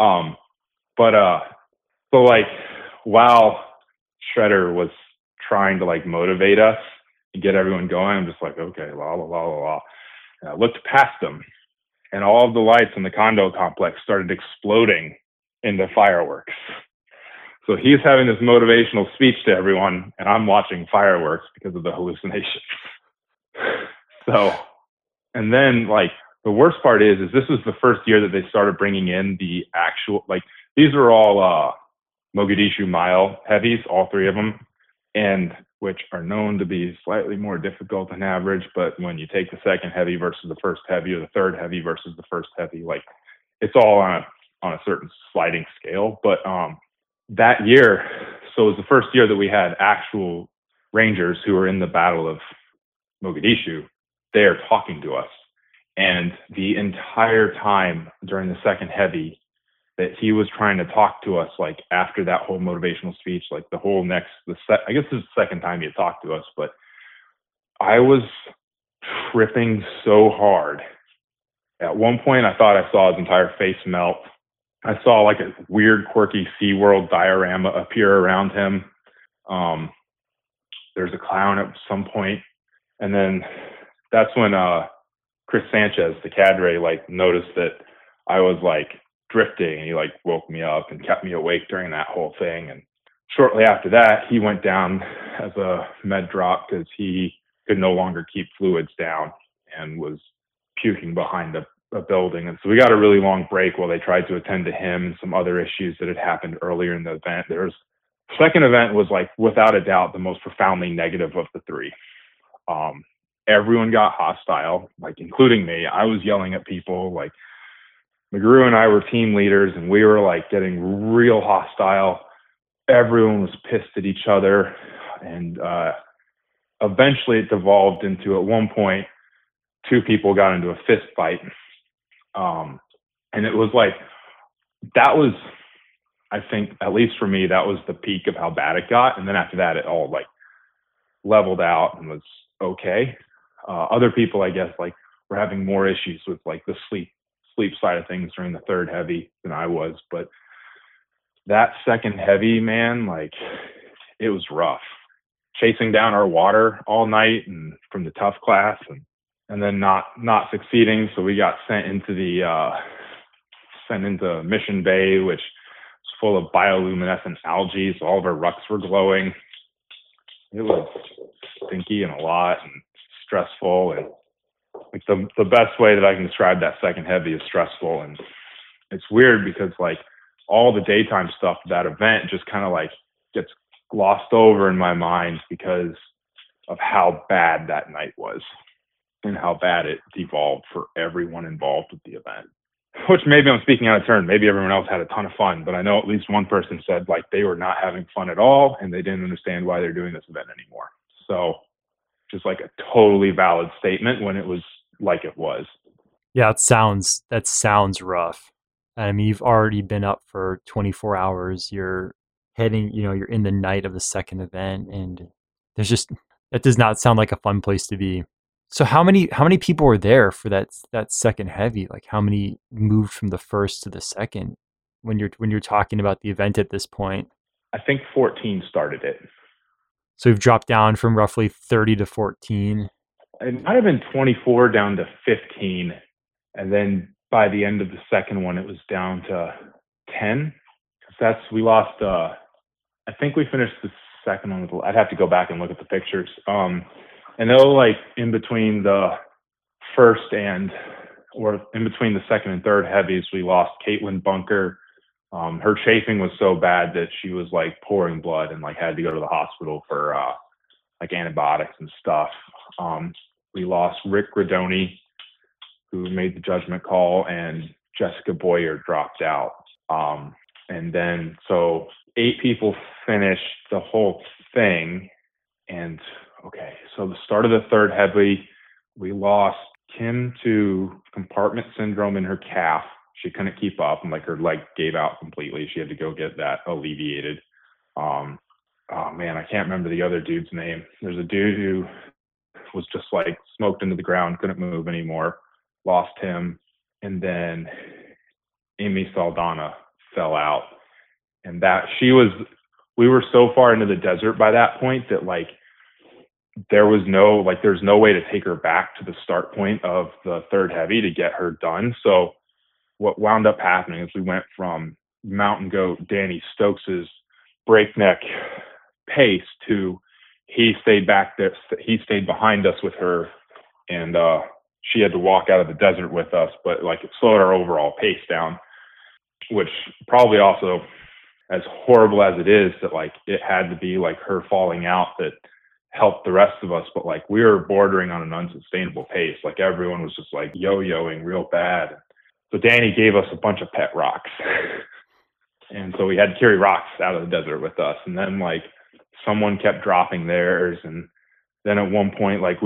So like while Shredder was trying to like motivate us and get everyone going, I'm just like, okay, la la la la la. And I looked past him, and all of the lights in the condo complex started exploding into fireworks. So he's having this motivational speech to everyone, and I'm watching fireworks because of the hallucination. So, and then like the worst part is this was the first year that they started bringing in the actual, like these are all Mogadishu mile heavies, all three of them, and which are known to be slightly more difficult than average. But when you take the second heavy versus the first heavy, or the third heavy versus the first heavy, like it's all on a certain sliding scale. But that year, so it was the first year that we had actual Rangers who were in the Battle of Mogadishu there talking to us. And the entire time during the second heavy that he was trying to talk to us, like after that whole motivational speech, like I guess this is the second time he had talked to us, but I was tripping so hard. At one point, I thought I saw his entire face melt. I saw like a weird, quirky SeaWorld diorama appear around him. There's a clown at some point. And then that's when Chris Sanchez, the cadre, like noticed that I was like drifting, and he like woke me up and kept me awake during that whole thing. And shortly after that, he went down as a med drop because he could no longer keep fluids down and was puking behind a building. And so we got a really long break while they tried to attend to him and some other issues that had happened earlier in the event. Second event was like without a doubt the most profoundly negative of the three. Everyone got hostile, like including me. I was yelling at people. Like McGrew and I were team leaders, and we were like getting real hostile. Everyone was pissed at each other, and eventually it devolved into, at one point, two people got into a fist fight. And it was like, that was, I think, at least for me, that was the peak of how bad it got. And then after that, it all like leveled out and was okay. Other people, I guess, like were having more issues with like the sleep side of things during the third heavy than I was. But that second heavy, man, like it was rough. Chasing down our water all night and from the tough class, and then not succeeding. So we got sent into Mission Bay, which was full of bioluminescent algae. So all of our rucks were glowing. It was stinky and a lot and stressful. And like the best way that I can describe that second heavy is stressful. And it's weird because like all the daytime stuff of that event just kind of like gets glossed over in my mind because of how bad that night was and how bad it devolved for everyone involved with the event. Which maybe I'm speaking out of turn. Maybe everyone else had a ton of fun, but I know at least one person said like they were not having fun at all and they didn't understand why they're doing this event anymore. So just like a totally valid statement when it was like it was. Yeah, that sounds rough. I mean, you've already been up for 24 hours. You're heading, you're in the night of the second event, and that does not sound like a fun place to be. So how many people were there for that second heavy? Like how many moved from the first to the second when you're talking about the event at this point? I think 14 started it. So we've dropped down from roughly 30 to 14. It might have been 24 down to 15. And then by the end of the second one, it was down to 10. We lost, I think we finished the second one. I'd have to go back and look at the pictures. And though like in between the second and third heavies, we lost Caitlin Bunker. Her chafing was so bad that she was like pouring blood and like had to go to the hospital for like antibiotics and stuff. We lost Rick Gradoni, who made the judgment call, and Jessica Boyer dropped out. And then so 8 people finished the whole thing. And okay, so the start of the third heavy, we lost Kim to compartment syndrome in her calf. She couldn't keep up, and like her leg gave out completely. She had to go get that alleviated. Oh man, I can't remember the other dude's name. There's a dude who was just like smoked into the ground, couldn't move anymore. Lost him. And then Amy Saldana fell out. And we were so far into the desert by that point that like there's no way to take her back to the start point of the third heavy to get her done. So what wound up happening is we went from mountain goat Danny Stokes's breakneck pace to he stayed back there. He stayed behind us with her, and she had to walk out of the desert with us, but like it slowed our overall pace down, which probably also, as horrible as it is, that like it had to be like her falling out that helped the rest of us. But like we were bordering on an unsustainable pace. Like everyone was just like yo-yoing real bad. So Danny gave us a bunch of pet rocks. And so we had to carry rocks out of the desert with us. And then like someone kept dropping theirs. And then at one point, like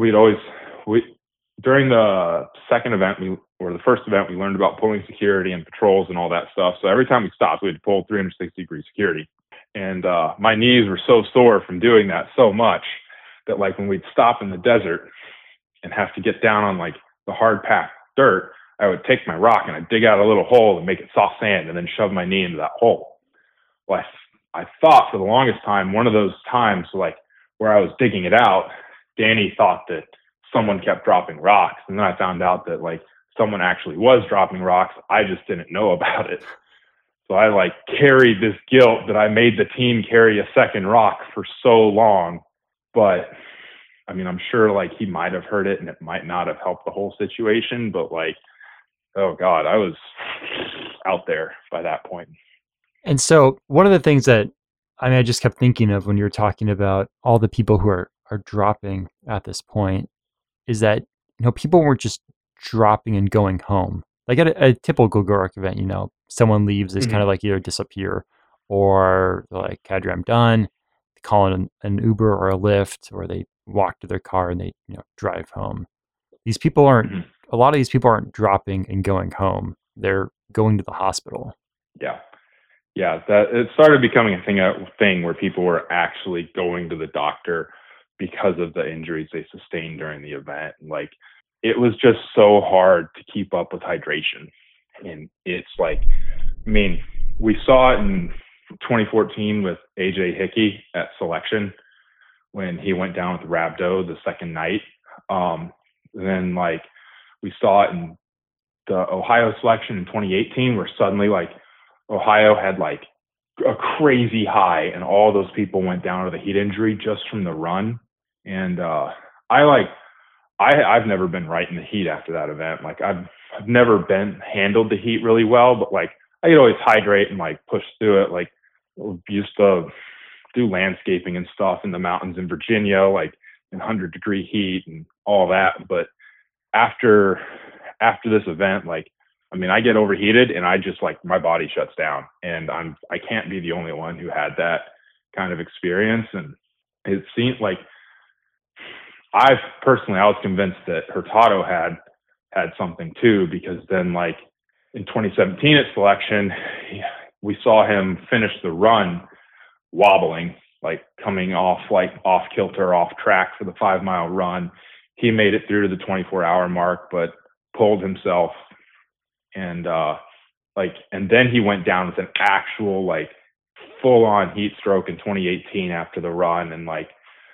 during the second event, or the first event, we learned about pulling security and patrols and all that stuff. So every time we stopped, we had to pull 360-degree security. And my knees were so sore from doing that so much that like when we'd stop in the desert and have to get down on like the hard packed dirt, I would take my rock and I'd dig out a little hole and make it soft sand and then shove my knee into that hole. Well, I thought for the longest time, one of those times like where I was digging it out, Danny thought that someone kept dropping rocks. And then I found out that like someone actually was dropping rocks. I just didn't know about it. So I like carried this guilt that I made the team carry a second rock for so long. But I mean, I'm sure like he might have heard it and it might not have helped the whole situation, but like, oh God, I was out there by that point. And so one of the things that I just kept thinking of when you're talking about all the people who are are dropping at this point is that, people weren't just dropping and going home. Like at a typical GoRuck event, someone leaves, they kind of like either disappear or they're like, Kadri, I'm done. They call in an Uber or a Lyft, or they walk to their car and they, drive home. These people aren't, a lot of these people aren't dropping and going home. They're going to the hospital. Yeah. Yeah. That it started becoming a thing where people were actually going to the doctor because of the injuries they sustained during the event. Like, it was just so hard to keep up with hydration. And it's like, I mean, we saw it in 2014 with AJ Hickey at selection when he went down with rhabdo the second night. And then like we saw it in the Ohio selection in 2018, where suddenly like Ohio had like a crazy high and all those people went down with a heat injury just from the run. And I've never been right in the heat after that event. Like I've never handled the heat really well, but like I could always hydrate and like push through it. Like used to do landscaping and stuff in the mountains in Virginia, like in 100-degree heat and all that. But after this event, like, I mean, I get overheated and I just like my body shuts down, and I can't be the only one who had that kind of experience. And it seemed like I was convinced that Hurtado had something too, because then like in 2017 at selection, we saw him finish the run wobbling, like coming off kilter, off track for the 5-mile run. He made it through to the 24-hour mark, but pulled himself, and then he went down with an actual like full-on heat stroke in 2018 after the run. And like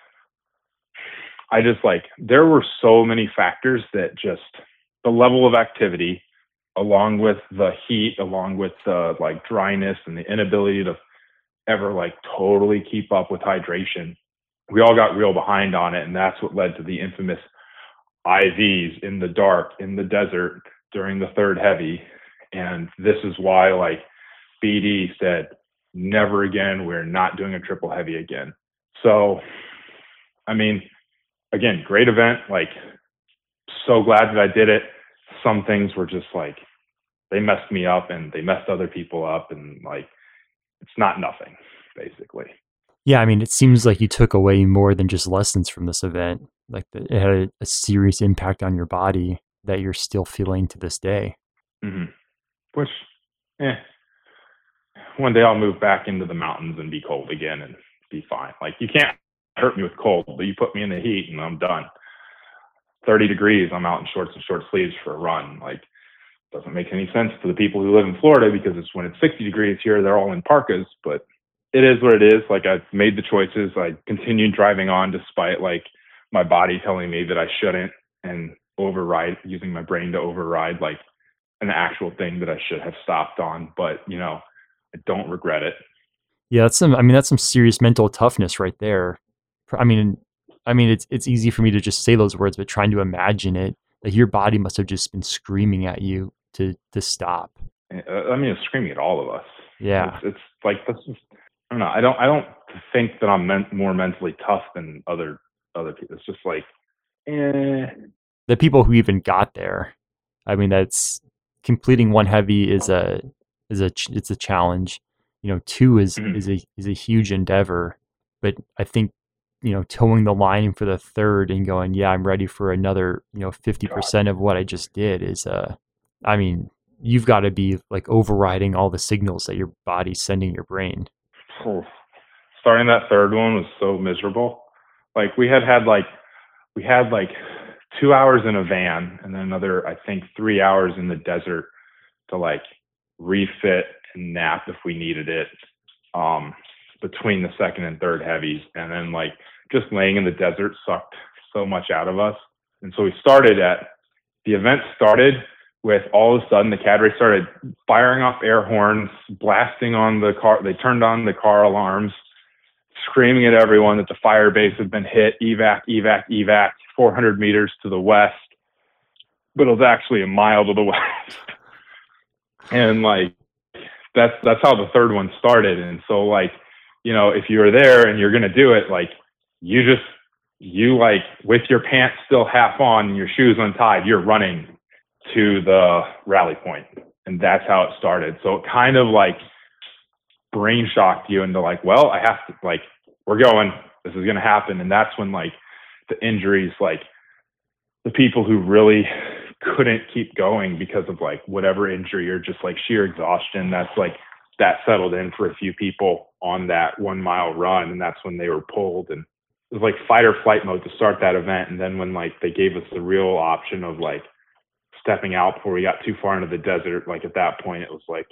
I just like, there were so many factors that just the level of activity, along with the heat, along with the like dryness and the inability to ever like totally keep up with hydration, we all got real behind on it. And that's what led to the infamous IVs in the dark, in the desert during the third heavy. And this is why like BD said, never again, we're not doing a triple heavy again. So, I mean, again, great event. Like, so glad that I did it. Some things were just like, they messed me up and they messed other people up, and like, it's not nothing, basically. Yeah, I mean, it seems like you took away more than just lessons from this event. Like, it had a serious impact on your body that you're still feeling to this day. Mm-hmm. Which, one day I'll move back into the mountains and be cold again and be fine. Like, you can't hurt me with cold, but you put me in the heat and I'm done. 30 degrees, I'm out in shorts and short sleeves for a run. Like, doesn't make any sense to the people who live in Florida, because it's when it's 60 degrees here, they're all in parkas. But it is what it is. Like, I've made the choices. I continued driving on despite like my body telling me that I shouldn't, and using my brain to override like an actual thing that I should have stopped on. But I don't regret it. Yeah, that's some serious mental toughness right there. I mean, it's easy for me to just say those words, but trying to imagine it, like your body must have just been screaming at you to stop. I mean, it's screaming at all of us. Yeah, it's like, this is, I don't know. I don't think that I'm more mentally tough than other people. It's just like, the people who even got there. I mean, that's completing one heavy it's a challenge. 2 is a huge endeavor, but I think towing the line for the third and going, yeah, I'm ready for another 50% of what I just did is I mean, you've got to be like overriding all the signals that your body's sending your brain. Starting that third one was so miserable. Like, we had 2 hours in a van and then another, I think, 3 hours in the desert to like refit and nap if we needed it, between the second and third heavies. And then like just laying in the desert sucked so much out of us. And so the event started with, all of a sudden the Cadre started firing off air horns, blasting on the car. They turned on the car alarms, screaming at everyone that the fire base had been hit, evac, 400 meters to the west, but it was actually a mile to the west. And like, that's how the third one started. And so like, if you were there and you're going to do it, like, you just you like with your pants still half on and your shoes untied, you're running to the rally point. And that's how it started. So it kind of like brain shocked you into like, well, I have to, like, we're going, this is going to happen. And that's when like the injuries, like the people who really couldn't keep going because of like whatever injury or just like sheer exhaustion, that's like, that settled in for a few people on that 1 mile run. And that's when they were pulled, and it was like fight or flight mode to start that event. And then when like they gave us the real option of like stepping out before we got too far into the desert, like at that point it was like,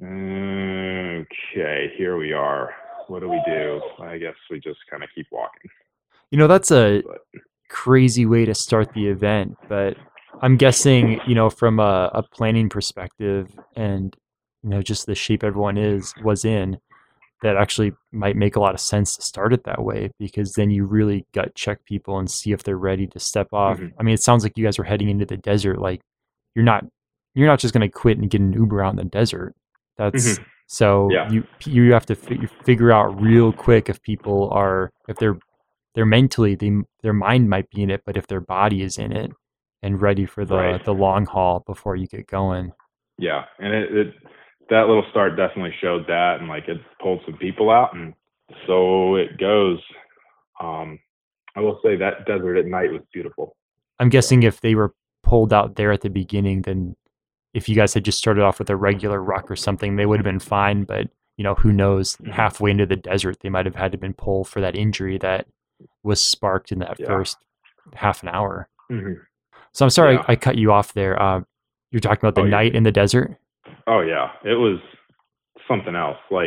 okay, here we are. What do we do? I guess we just kind of keep walking. That's a crazy way to start the event, but I'm guessing, from a planning perspective and, just the shape everyone was in, that actually might make a lot of sense to start it that way, because then you really gut check people and see if they're ready to step off. Mm-hmm. I mean, it sounds like you guys were heading into the desert. Like you're not just going to quit and get an Uber out in the desert. That's so Yeah. you have to figure out real quick if people are, if they're mentally, their mind might be in it, but if their body is in it and ready for the long haul before you get going. Yeah. And it that little start definitely showed that, and like it pulled some people out, and so it goes. I will say that desert at night was beautiful. I'm guessing if they were pulled out there at the beginning, then if you guys had just started off with a regular ruck or something, they would have been fine. But who knows? Halfway into the desert, they might have had to been pulled for that injury that was sparked in that first half an hour. Mm-hmm. So I'm sorry I cut you off there. You're talking about the night in the desert? Oh yeah, it was something else. Like,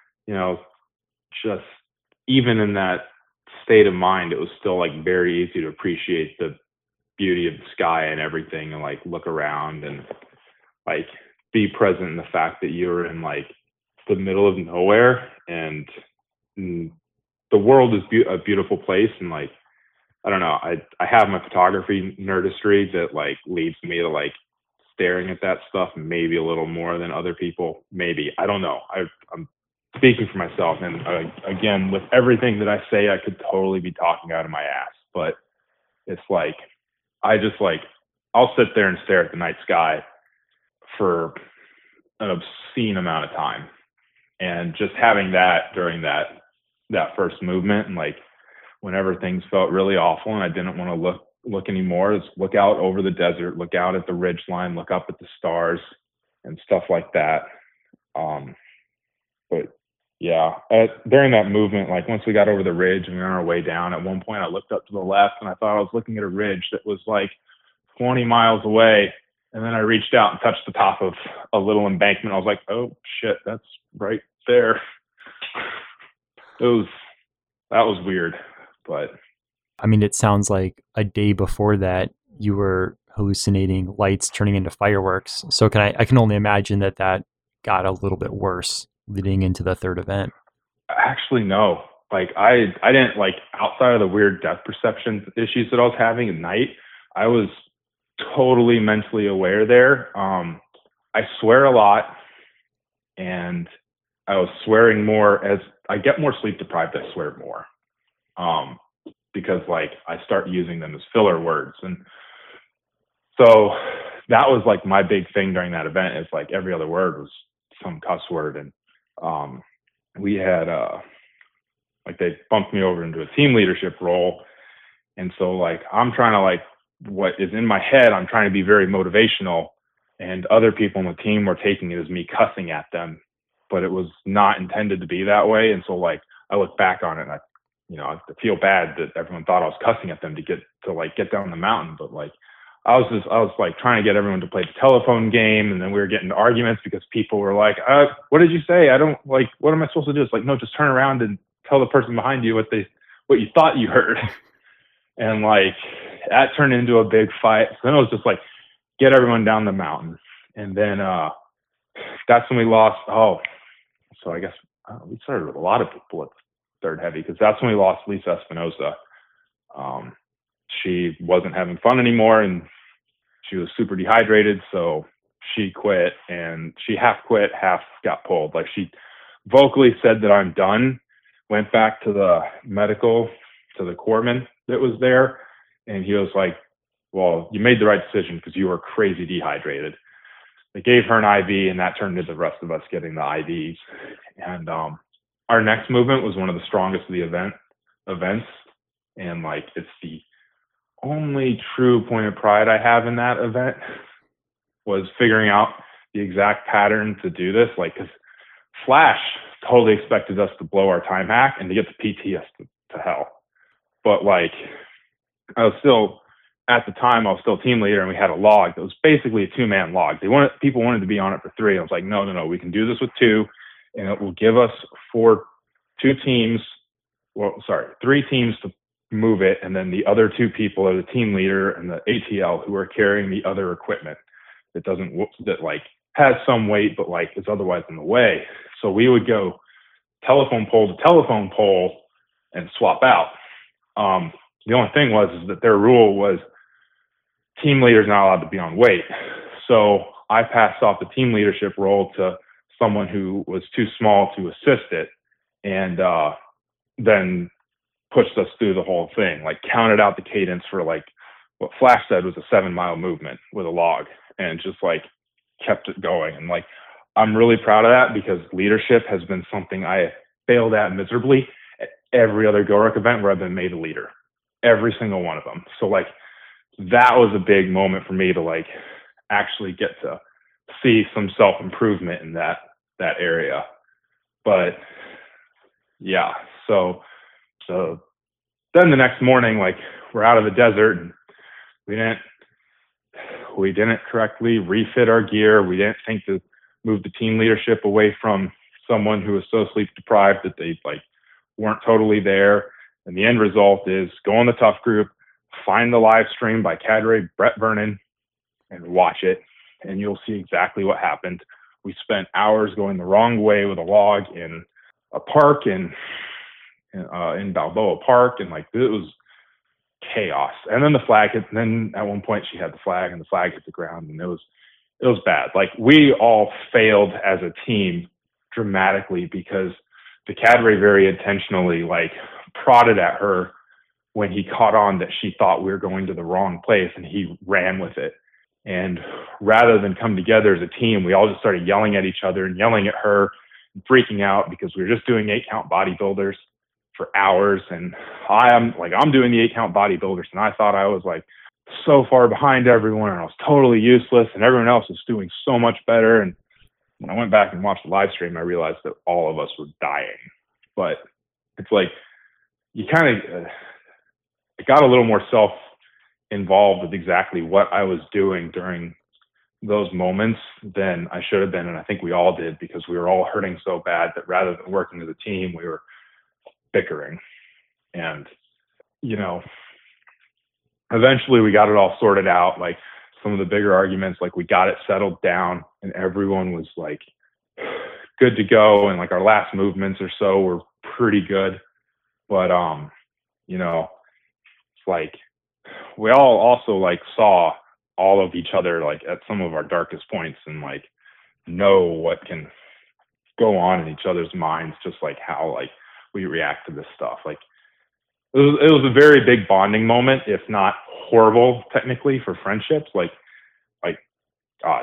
just even in that state of mind, it was still like very easy to appreciate the beauty of the sky and everything, and like look around and like be present in the fact that you're in like the middle of nowhere, and the world is a beautiful place. And like, I don't know, I have my photography nerdistry that like leads me to like staring at that stuff maybe a little more than other people. Maybe, I don't know. I'm speaking for myself, and again, with everything that I say, I could totally be talking out of my ass, but it's like, I just like, I'll sit there and stare at the night sky for an obscene amount of time. And just having that during that first movement, and like whenever things felt really awful and I didn't want to look anymore, is look out over the desert, look out at the ridge line, look up at the stars and stuff like that. But yeah, during that movement, like once we got over the ridge and we were on our way down, at one point I looked up to the left and I thought I was looking at a ridge that was like 20 miles away. And then I reached out and touched the top of a little embankment. I was like, oh shit, that's right there. That was weird, but I mean, it sounds like a day before that you were hallucinating lights turning into fireworks. So I can only imagine that got a little bit worse leading into the third event. Actually, no. Like I didn't, like, outside of the weird depth perception issues that I was having at night, I was totally mentally aware there. I swear a lot, and I was swearing more. As I get more sleep deprived, I swear more. Because like I start using them as filler words. And so that was like my big thing during that event, is like every other word was some cuss word. And we had like they bumped me over into a team leadership role. And so like I'm trying to, like, what is in my head, I'm trying to be very motivational, and other people on the team were taking it as me cussing at them, but it was not intended to be that way. And so like I look back on it and I feel bad that everyone thought I was cussing at them to get down the mountain. But like, I was like trying to get everyone to play the telephone game. And then we were getting into arguments because people were like, what did you say? I don't, like, what am I supposed to do? It's like, no, just turn around and tell the person behind you what you thought you heard. And like, that turned into a big fight. So then it was just like, get everyone down the mountain. And then, that's when we lost. So I guess we started with a lot of people at third heavy, because that's when we lost Lisa Espinosa. She wasn't having fun anymore, and she was super dehydrated, so she quit, and she half quit, half got pulled. Like, she vocally said that I'm done, went back to the medical, to the corpsman that was there. And he was like, well, you made the right decision because you were crazy dehydrated. They gave her an IV, and that turned into the rest of us getting the IVs. And our next movement was one of the strongest of the events. And like, it's the only true point of pride I have in that event was figuring out the exact pattern to do this. Like, because Flash totally expected us to blow our time hack and to get the PT us to hell. But like, I was still, at the time, I was still team leader, and we had a log that was basically a 2-man log. People wanted to be on it for 3. I was like, no, we can do this with 2, and it will give us 3 teams to move it, and then the other 2 people are the team leader and the ATL who are carrying the other equipment that like has some weight but like is otherwise in the way. So we would go telephone pole to telephone pole and swap out. The only thing is that their rule was team leaders not allowed to be on weight. So I passed off the team leadership role to someone who was too small to assist it, and then pushed us through the whole thing, like counted out the cadence for like what Flash said was a 7-mile movement with a log, and just like kept it going. And like, I'm really proud of that because leadership has been something I have failed at miserably at every other GORUCK event where I've been made a leader, every single one of them. So like, that was a big moment for me to like actually get to see some self-improvement in that area. But yeah, so then the next morning, like, we're out of the desert, and we didn't correctly refit our gear. We didn't think to move the team leadership away from someone who was so sleep deprived that they like weren't totally there. And the end result is go on the Tough Group, find the live stream by Cadre Brett Vernon, and watch it, and you'll see exactly what happened. We spent hours going the wrong way with a log in a park in Balboa Park, and like, it was chaos. And then the flag hit, and then at one point she had the flag, and the flag hit the ground, and it was bad. Like, we all failed as a team dramatically because the Cadre very intentionally like prodded at her when he caught on that she thought we were going to the wrong place, and he ran with it. And rather than come together as a team, we all just started yelling at each other and yelling at her and freaking out because we were just doing 8-count bodybuilders for hours. And I'm doing the 8-count bodybuilders, and I thought I was like so far behind everyone, and I was totally useless, and everyone else was doing so much better. And when I went back and watched the live stream, I realized that all of us were dying. But it's like, you kind of, I got a little more self-involved with exactly what I was doing during those moments than I should have been. And I think we all did, because we were all hurting so bad that rather than working as a team, we were bickering. And, you know, eventually we got it all sorted out. Like, some of the bigger arguments, like, we got it settled down and everyone was like good to go. And like, our last movements or so were pretty good. But, you know, it's like, we all also like saw all of each other, like, at some of our darkest points, and like know what can go on in each other's minds, just like how like we react to this stuff. Like, it was a very big bonding moment, if not horrible technically for friendships. Like God,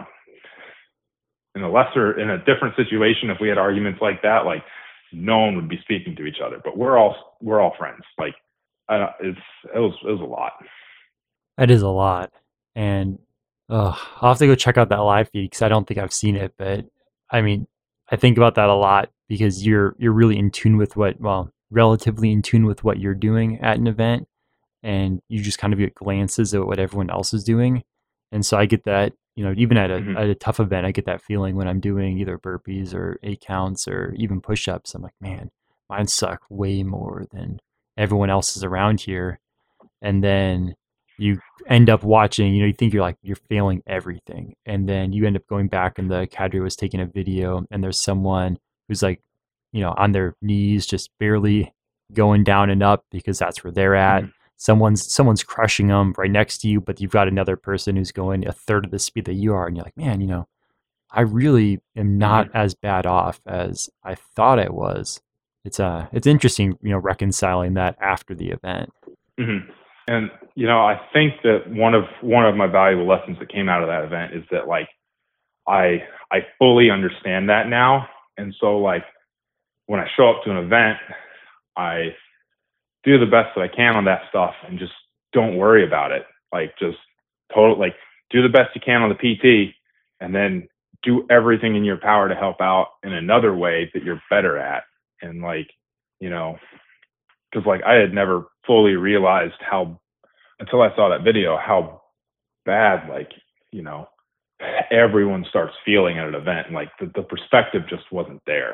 in a different situation, if we had arguments like that, like, no one would be speaking to each other. But we're all friends. Like, it was a lot. That is a lot. And I'll have to go check out that live feed because I don't think I've seen it. But I mean, I think about that a lot because you're really in tune with relatively in tune with what you're doing at an event, and you just kind of get glances at what everyone else is doing. And so I get that, you know, even at a tough event, I get that feeling when I'm doing either burpees or 8 counts or even push-ups. I'm like, man, mine suck way more than everyone else's around here. And then you end up watching, you know, you think you're failing everything. And then you end up going back, and the cadre was taking a video, and there's someone who's like, you know, on their knees, just barely going down and up because that's where they're at. Someone's crushing them right next to you, but you've got another person who's going a third of the speed that you are. And you're like, man, you know, I really am not as bad off as I thought I was. It's interesting, you know, reconciling that after the event. Mhm. And I think that one of my valuable lessons that came out of that event is that like I fully understand that now. And so like when I show up to an event, I do the best that I can on that stuff and just don't worry about it. Like just like do the best you can on the PT and then do everything in your power to help out in another way that you're better at. And like, you know, because like I had never fully realized how until I saw that video how bad like, you know, everyone starts feeling at an event. And like the perspective just wasn't there.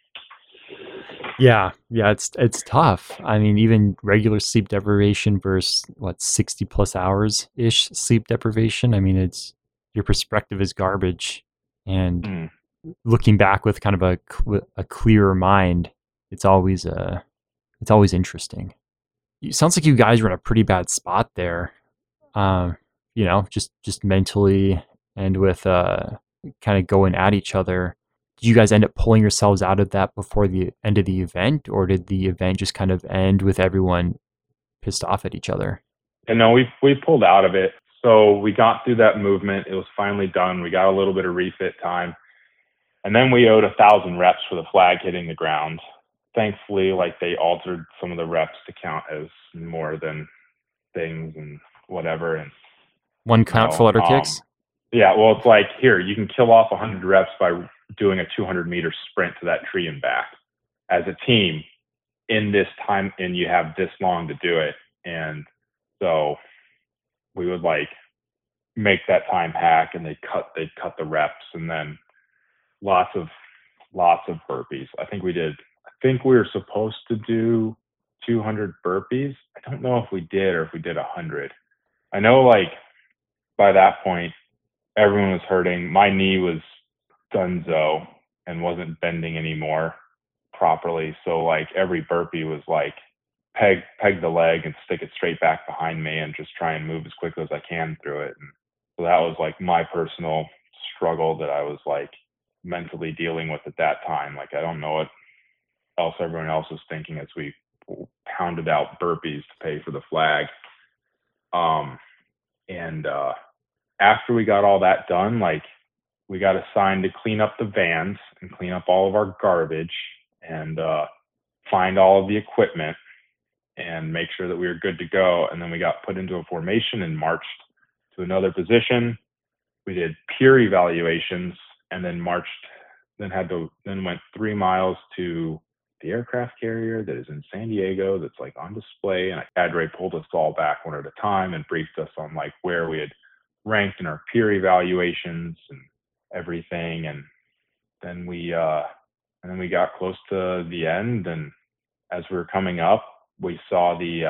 Yeah, it's tough. I mean, even regular sleep deprivation versus 60 plus hours ish sleep deprivation. I mean, it's your perspective is garbage, and Mm. looking back with kind of a clearer mind, it's always interesting. It sounds like you guys were in a pretty bad spot there. Just mentally and with kind of going at each other. Did you guys end up pulling yourselves out of that before the end of the event, or did the event just kind of end with everyone pissed off at each other? And no, we pulled out of it. So we got through that movement. It was finally done. We got a little bit of refit time. And then we owed 1,000 reps for the flag hitting the ground. Thankfully, like they altered some of the reps to count as more than things and whatever. And One count for letter kicks? yeah, well, it's like here you can kill off 100 reps by doing a 200-meter sprint to that tree and back as a team in this time, and you have this long to do it. And so we would like make that time hack, and they'd cut the reps, and then lots of burpees. I think we were supposed to do 200 burpees. I don't know if we did or if we did 100. I know like by that point everyone was hurting. My knee was dunzo and wasn't bending anymore properly. So like every burpee was like peg the leg and stick it straight back behind me and just try and move as quickly as I can through it. And so that was like my personal struggle that I was like mentally dealing with at that time. Like I don't know what else everyone else was thinking as we pounded out burpees to pay for the flag. And after we got all that done, like we got assigned to clean up the vans and clean up all of our garbage and find all of the equipment and make sure that we were good to go. And then we got put into a formation and marched to another position. We did peer evaluations and then then went 3 miles to the aircraft carrier that is in San Diego that's like on display. And Cadre pulled us all back one at a time and briefed us on like where we had ranked in our peer evaluations and everything. And then we got close to the end, and as we were coming up, we saw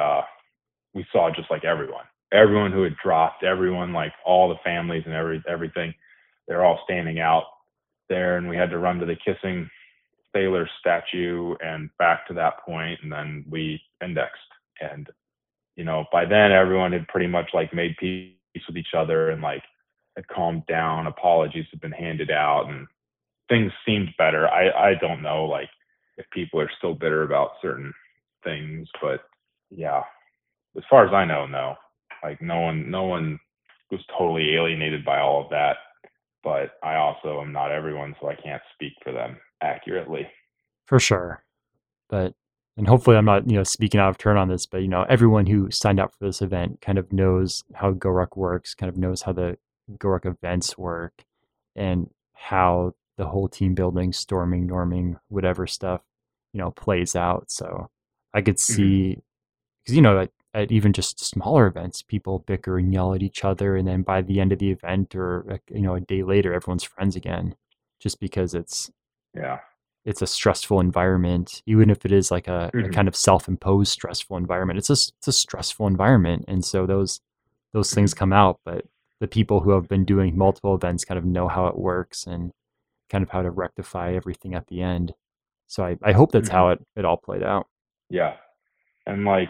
just like everyone who had dropped, everyone, like all the families and everything, they're all standing out there, and we had to run to the kissing sailor statue and back to that point, and then we indexed. And by then everyone had pretty much like made peace with each other and like had calmed down. Apologies had been handed out and things seemed better. I don't know like if people are still bitter about certain things, but yeah, as far as I know, no. Like no one was totally alienated by all of that. But I also am not everyone, so I can't speak for them accurately. For sure. And hopefully I'm not, speaking out of turn on this, but, everyone who signed up for this event kind of knows how GoRuck works, kind of knows how the GoRuck events work and how the whole team building, storming, norming, whatever stuff, plays out. So I could see, because, at even just smaller events, people bicker and yell at each other. And then by the end of the event or, a day later, everyone's friends again, just because it's a stressful environment, even if it is like a kind of self-imposed stressful environment. It's a stressful environment. And so those things come out, but the people who have been doing multiple events kind of know how it works and kind of how to rectify everything at the end. So I hope that's how it all played out. Yeah. And like,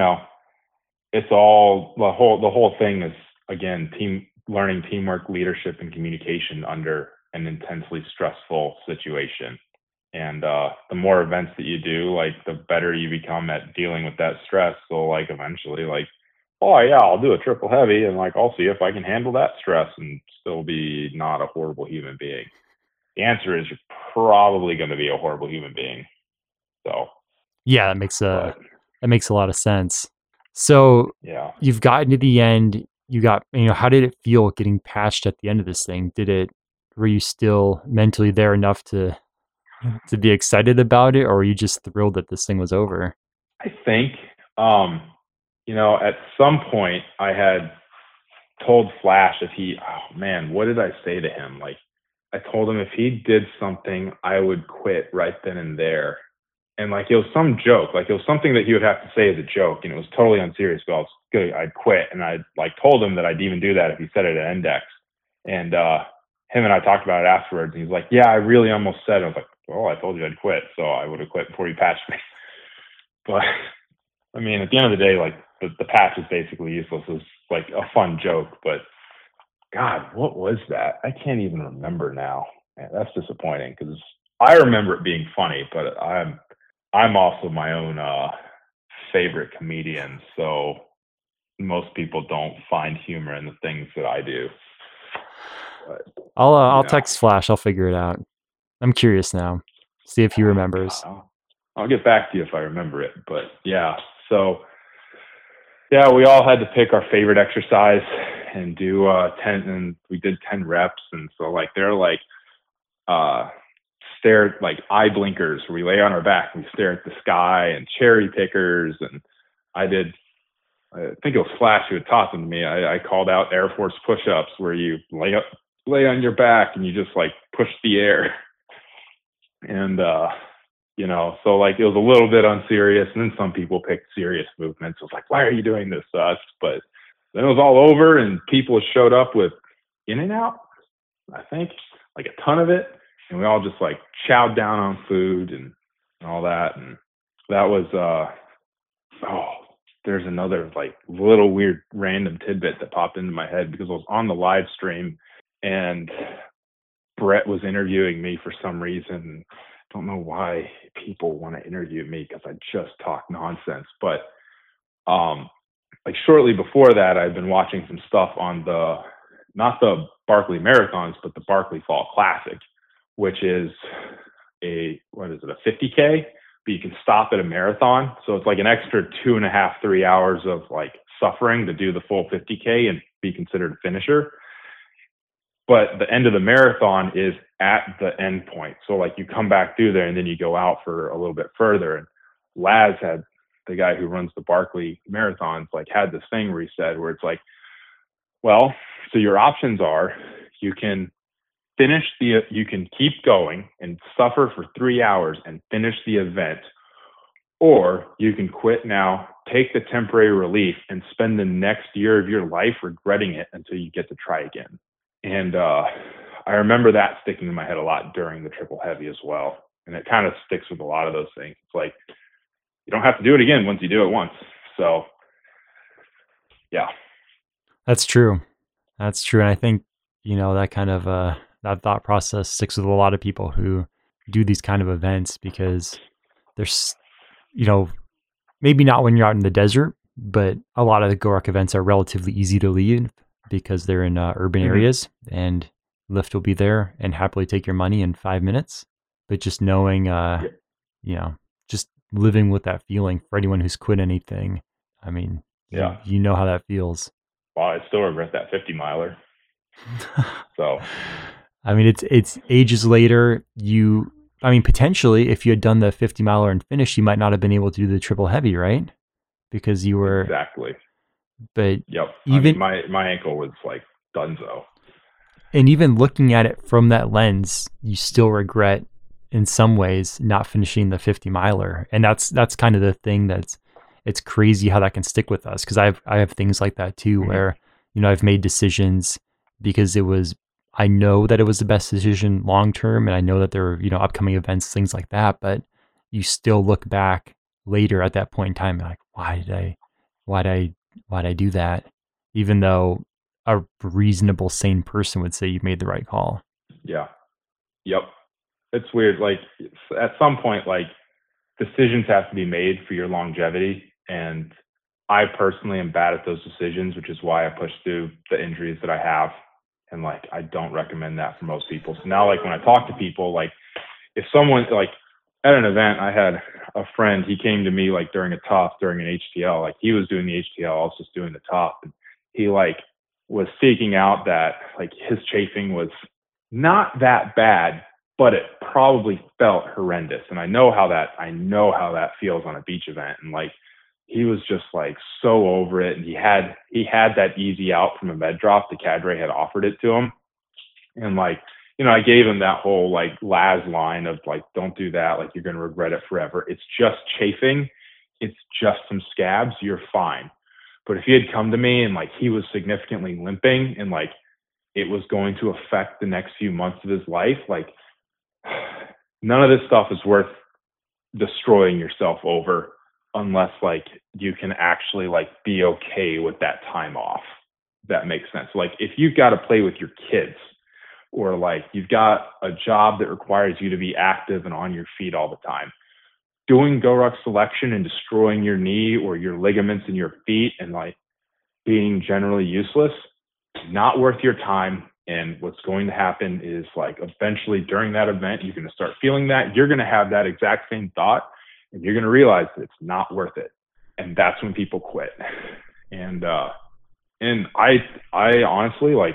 it's all the whole thing is again, learning teamwork, leadership, and communication under an intensely stressful situation. And the more events that you do, like the better you become at dealing with that stress. So like eventually, like, oh yeah, I'll do a triple heavy, and like I'll see if I can handle that stress and still be not a horrible human being. The answer is you're probably going to be a horrible human being. So Yeah, but that makes a lot of sense. So yeah, you've gotten to the end. You got, how did it feel getting patched at the end of this thing? Were you still mentally there enough to be excited about it, or were you just thrilled that this thing was over? I think at some point I had told Flash if he, oh man, what did I say to him? Like, I told him if he did something, I would quit right then and there. And like, it was some joke, like it was something that he would have to say as a joke, and it was totally unserious, but I was good. I'd quit. And I like told him that I'd even do that if he said it at Index. And him and I talked about it afterwards. And he's like, yeah, I really almost said it. I was like, well, I told you I'd quit. So I would have quit before you patched me. But I mean, at the end of the day, like the patch is basically useless. It was like a fun joke, but God, what was that? I can't even remember now. Man, that's disappointing because I remember it being funny, but I'm also my own favorite comedian, so most people don't find humor in the things that I do. But, I'll text Flash. I'll figure it out. I'm curious now. See if he remembers. I'll get back to you if I remember it. But yeah, so yeah, we all had to pick our favorite exercise and do 10, and we did 10 reps. And so like they're like stare, like eye blinkers where we lay on our back and we stare at the sky, and cherry pickers. And I think it was Flash who had taught them to me. I called out Air Force push-ups where you lay on your back and you just like push the air. And so like it was a little bit unserious, and then some people picked serious movements. It was like, why are you doing this to us? But then it was all over, and people showed up with In-N-Out, I think, like a ton of it, and we all just like chowed down on food and all that. And that was there's another like little weird random tidbit that popped into my head because I was on the live stream and Brett was interviewing me for some reason. Don't know why people want to interview me because I just talk nonsense. But like shortly before that, I'd been watching some stuff on not the Barkley Marathons, but the Barkley Fall Classic, which is a 50K, but you can stop at a marathon. So it's like an extra 2.5, 3 hours of like suffering to do the full 50K and be considered a finisher. But the end of the marathon is at the end point. So like you come back through there and then you go out for a little bit further. And Laz had, the guy who runs the Barkley marathons, like had this thing where he said, where it's like, well, so your options are you can you can keep going and suffer for 3 hours and finish the event, or you can quit now, take the temporary relief, and spend the next year of your life regretting it until you get to try again. And I remember that sticking in my head a lot during the triple heavy as well. And it kind of sticks with a lot of those things. It's like, you don't have to do it again once you do it once. So, yeah. That's true. That's true. And I think, that kind of, that thought process sticks with a lot of people who do these kind of events because there's, maybe not when you're out in the desert, but a lot of the GORUCK events are relatively easy to leave because they're in urban areas, and Lyft will be there and happily take your money in 5 minutes. But just knowing, just living with that feeling for anyone who's quit anything, I mean, you know how that feels. Well, I still regret that 50 miler. So, I mean, it's ages later. Potentially, if you had done the 50 miler and finished, you might not have been able to do the triple heavy, right? Because you were exactly. But yep, even my ankle was like donezo. And even looking at it from that lens, you still regret in some ways not finishing the 50 miler, and that's kind of the thing it's crazy how that can stick with us, because I have things like that too, where I've made decisions because I know that it was the best decision long term, and I know that there are upcoming events, things like that, but you still look back later at that point in time like, why'd I do that? Even though a reasonable, sane person would say you made the right call. Yeah. Yep. it's weird. Like at some point, like decisions have to be made for your longevity. And I personally am bad at those decisions, which is why I push through the injuries that I have. And like, I don't recommend that for most people. So now, like when I talk to people, like if someone like at an event, I had a friend, he came to me like during an HTL, like he was doing the HTL, I was just doing the top. And he like was seeking out that like his chafing was not that bad, but it probably felt horrendous. And I know how that feels on a beach event. And like, he was just like so over it. And he had that easy out from a med drop. The cadre had offered it to him. And like, you know, I gave him that whole like Laz line of like, don't do that. Like you're going to regret it forever. It's just chafing. It's just some scabs. You're fine. But if he had come to me and like he was significantly limping and like it was going to affect the next few months of his life, like none of this stuff is worth destroying yourself over unless like you can actually like be okay with that time off. That makes sense. Like if you've got to play with your kids or like you've got a job that requires you to be active and on your feet all the time, doing GoRuck selection and destroying your knee or your ligaments in your feet and like being generally useless, not worth your time. And what's going to happen is like eventually during that event, you're going to start feeling that. You're going to have that exact same thought and you're going to realize that it's not worth it. And that's when people quit. And I honestly, like,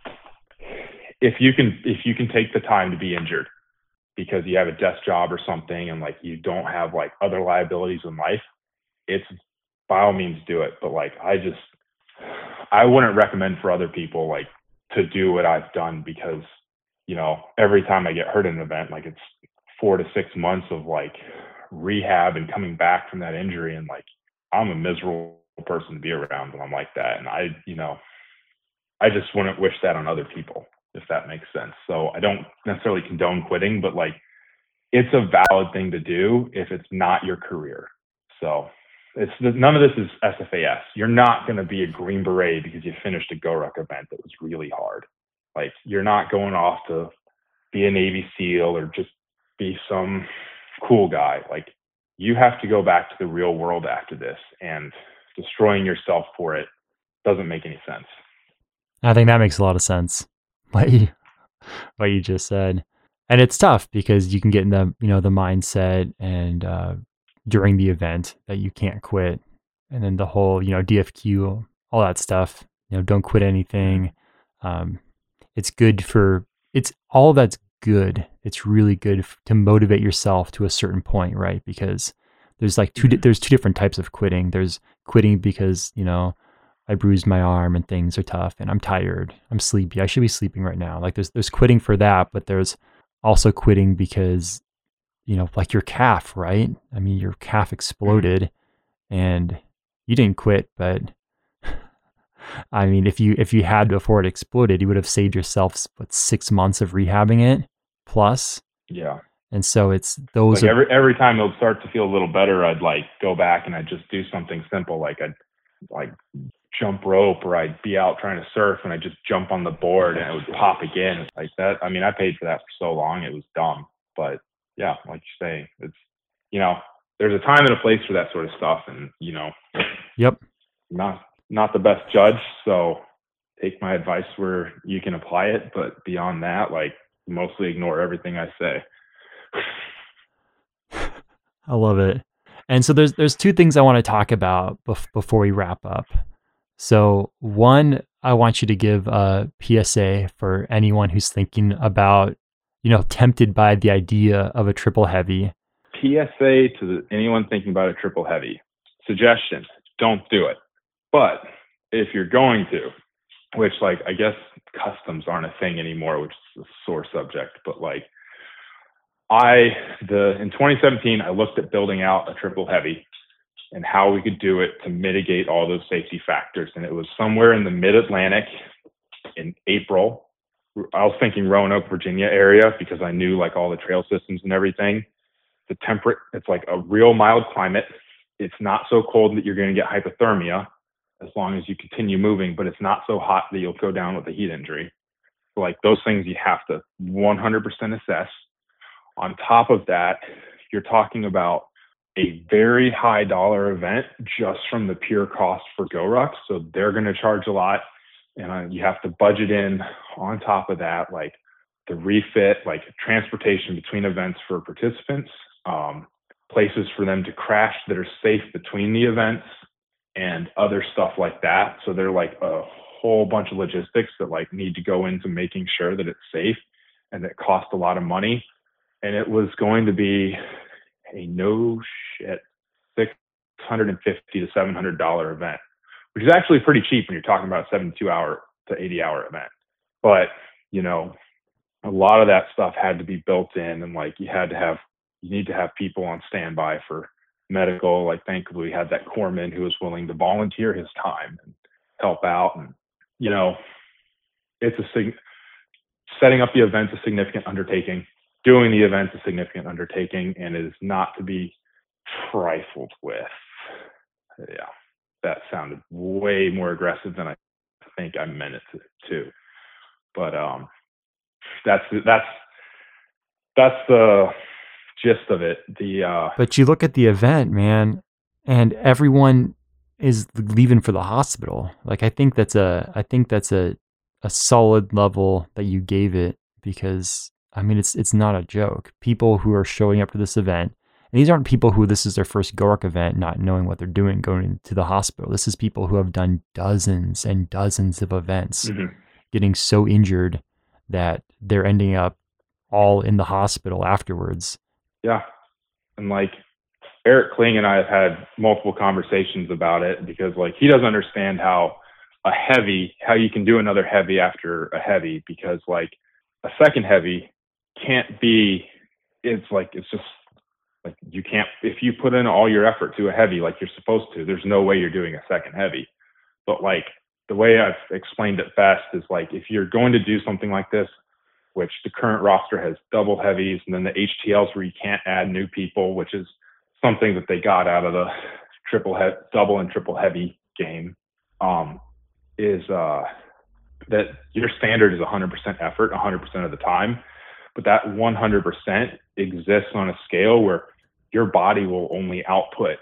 if you can take the time to be injured because you have a desk job or something and like you don't have like other liabilities in life, it's by all means do it. But like I wouldn't recommend for other people like to do what I've done because, you know, every time I get hurt in an event, like it's 4 to 6 months of like rehab and coming back from that injury. And like, I'm a miserable person to be around when I'm like that. And I just wouldn't wish that on other people, if that makes sense. So I don't necessarily condone quitting, but like it's a valid thing to do if it's not your career. So none of this is SFAS. You're not going to be a Green Beret because you finished a GoRuck event that was really hard. Like you're not going off to be a Navy SEAL or just be some cool guy. Like you have to go back to the real world after this, and destroying yourself for it doesn't make any sense. I think that makes a lot of sense. What you just said. And it's tough because you can get in the mindset and during the event that you can't quit. And then the whole, DFQ, all that stuff, don't quit anything. It's all that's good. It's really good to motivate yourself to a certain point, right? Because there's like there's two different types of quitting. There's quitting because, I bruised my arm and things are tough and I'm tired. I'm sleepy. I should be sleeping right now. Like there's quitting for that, but there's also quitting because, like your calf, right? I mean, your calf exploded and you didn't quit, but I mean, if you had before it exploded, you would have saved yourself 6 months of rehabbing it plus. Yeah. And so it's those like every time it would start to feel a little better, I'd like go back and I'd just do something simple. Like I'd like jump rope or I'd be out trying to surf and I'd just jump on the board and it would pop again. It's like that. I mean, I paid for that for so long. It was dumb, but yeah, like you say, it's, there's a time and a place for that sort of stuff. And, yep. Not the best judge. So take my advice where you can apply it, but beyond that, like mostly ignore everything I say. I love it. And so there's two things I want to talk about before we wrap up. So one, I want you to give a PSA for anyone who's thinking about, tempted by the idea of a triple heavy. PSA to anyone thinking about a triple heavy. Suggestion, don't do it. But if you're going to, which like, I guess customs aren't a thing anymore, which is a sore subject, but like in 2017, I looked at building out a triple heavy and how we could do it to mitigate all those safety factors. And it was somewhere in the mid-Atlantic in April. I was thinking Roanoke, Virginia area because I knew like all the trail systems and everything. It's like a real mild climate. It's not so cold that you're going to get hypothermia as long as you continue moving, but it's not so hot that you'll go down with a heat injury. So like those things you have to 100% assess. On top of that, you're talking about a very high dollar event just from the pure cost for GoRuck. So they're going to charge a lot. And you have to budget in on top of that, like the refit, like transportation between events for participants, places for them to crash that are safe between the events, and other stuff like that. So they're like a whole bunch of logistics that like need to go into making sure that it's safe, and that cost a lot of money. And it was going to be a no shit $650 to $700 event, which is actually pretty cheap when you're talking about a 72-hour to 80-hour event. But, you know, a lot of that stuff had to be built in, and like you need to have people on standby for medical. Like thankfully we had that corpsman who was willing to volunteer his time and help out. And, you know, it's setting up the event's a significant undertaking. Doing the event's a significant undertaking, and it is not to be trifled with. Yeah, that sounded way more aggressive than I think I meant it to. But that's the gist of it. But you look at the event, man, and everyone is leaving for the hospital. Like I think that's a solid level that you gave it, because I mean it's not a joke. People who are showing up for this event, and these aren't people who this is their first GoRuck event, not knowing what they're doing, going to the hospital. This is people who have done dozens and dozens of events, getting so injured that they're ending up all in the hospital afterwards. Yeah. And like Eric Kling and I have had multiple conversations about it, because like he doesn't understand how you can do another heavy after a heavy, because like a second heavy can't be, it's just like you can't, if you put in all your effort to a heavy like you're supposed to, there's no way you're doing a second heavy. But like the way I've explained it best is like, if you're going to do something like this, which the current roster has double heavies, and then the HTLs where you can't add new people, which is something that they got out of the double and triple heavy game, is that your standard is 100% effort 100% of the time. But that 100% exists on a scale where your body will only output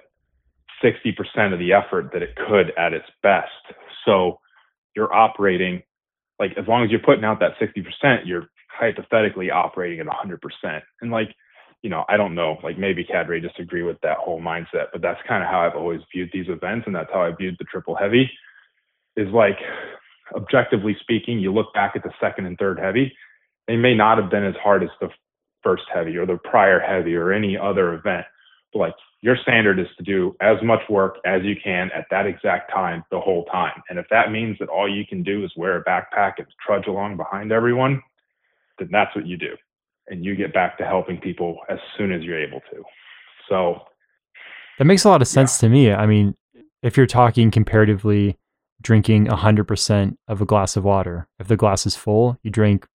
60% of the effort that it could at its best. So you're operating, like as long as you're putting out that 60%, you're hypothetically operating at 100%. And like, you know, I don't know, like maybe Cadre disagree with that whole mindset, but that's kind of how I've always viewed these events. And that's how I viewed the triple heavy, is like, objectively speaking, you look back at the second and third heavy, they may not have been as hard as the first heavy or the prior heavy or any other event, but like your standard is to do as much work as you can at that exact time the whole time. And if that means that all you can do is wear a backpack and trudge along behind everyone, then that's what you do. And you get back to helping people as soon as you're able to. So that makes a lot of sense to me. I mean, if you're talking comparatively, drinking 100% of a glass of water, if the glass is full, you drink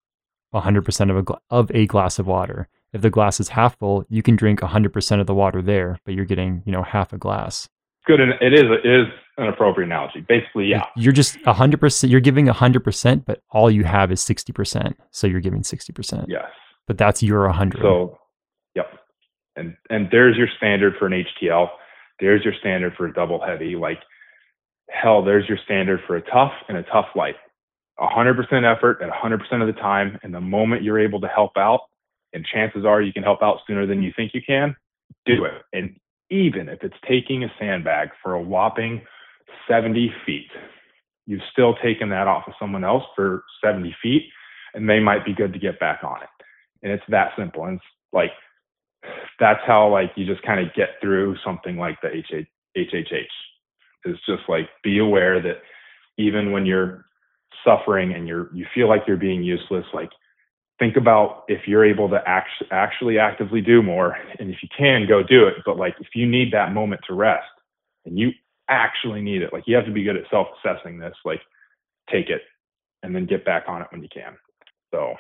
100% of a glass of water. If the glass is half full, you can drink 100% of the water there, but you're getting, half a glass. Good. And it is an appropriate analogy. Basically, yeah. You're just 100%, you're giving 100%, but all you have is 60%. So you're giving 60%. Yes. But that's your 100. So, yep. And there's your standard for an HTL. There's your standard for a double heavy. Like, hell, there's your standard for a tough and a tough light. 100% effort at 100% of the time. And the moment you're able to help out, and chances are you can help out sooner than you think you can, do it. And even if it's taking a sandbag for a whopping 70 feet, you've still taken that off of someone else for 70 feet, and they might be good to get back on it. And it's that simple. And it's like, that's how like you just kind of get through something like the HHH. It's just like, be aware that even when you're suffering and you feel like you're being useless, like think about if you're able to actually actively do more, and if you can, go do it. But like, if you need that moment to rest and you actually need it, like you have to be good at self-assessing this, like take it and then get back on it when you can. So.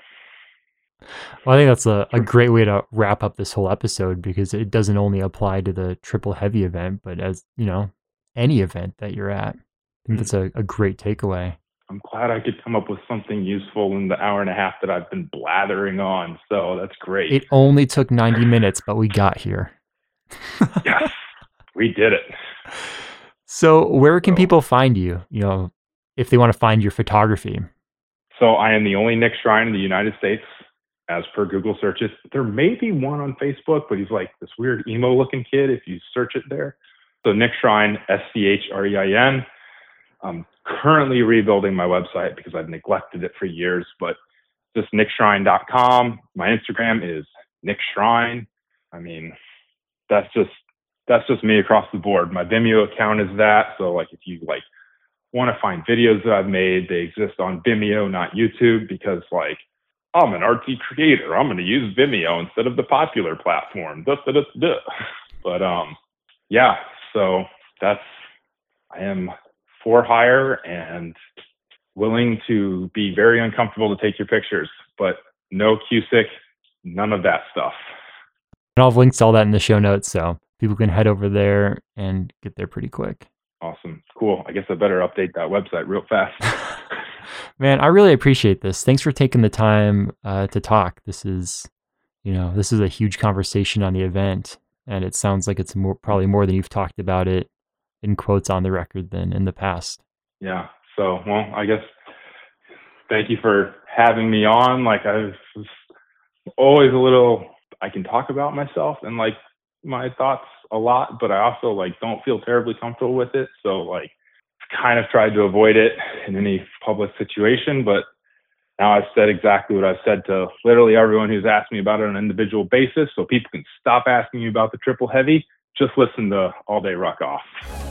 Well, I think that's a great way to wrap up this whole episode, because it doesn't only apply to the triple heavy event, but as any event that you're at. I think that's a great takeaway. I'm glad I could come up with something useful in the hour and a half that I've been blathering on. So that's great. It only took 90 minutes, but we got here. Yes, we did it. So where can people find you, if they want to find your photography? So I am the only Nick Shrine in the United States, as per Google searches. There may be one on Facebook, but he's like this weird emo looking kid if you search it there. So Nick Shrine, SCHREIN. I'm currently rebuilding my website because I've neglected it for years, but just nickshrine.com. My Instagram is Nick Shrine. I mean, that's just me across the board. My Vimeo account is that. So like if you like want to find videos that I've made, they exist on Vimeo, not YouTube, because like I'm an artsy creator. I'm going to use Vimeo instead of the popular platform. But yeah, so I am for hire and willing to be very uncomfortable to take your pictures, but no QSIC, none of that stuff. And I'll have links to all that in the show notes, so people can head over there and get there pretty quick. Awesome. Cool. I guess I better update that website real fast. Man, I really appreciate this. Thanks for taking the time to talk. This is a huge conversation on the event, and it sounds like it's probably more than you've talked about it in quotes on the record than in the past. Yeah. So, well, I guess thank you for having me on. Like I was always I can talk about myself and like my thoughts a lot, but I also like don't feel terribly comfortable with it. So like kind of tried to avoid it in any public situation, but now I've said exactly what I've said to literally everyone who's asked me about it on an individual basis. So people can stop asking me about the triple heavy. Just listen to All Day Ruck Off.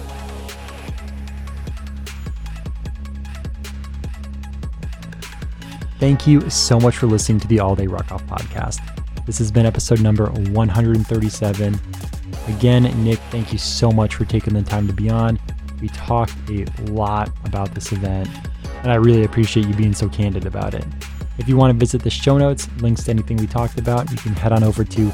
Thank you so much for listening to the All Day Ruck Off podcast. This has been episode number 137. Again, Nick, thank you so much for taking the time to be on. We talked a lot about this event, and I really appreciate you being so candid about it. If you want to visit the show notes, links to anything we talked about, you can head on over to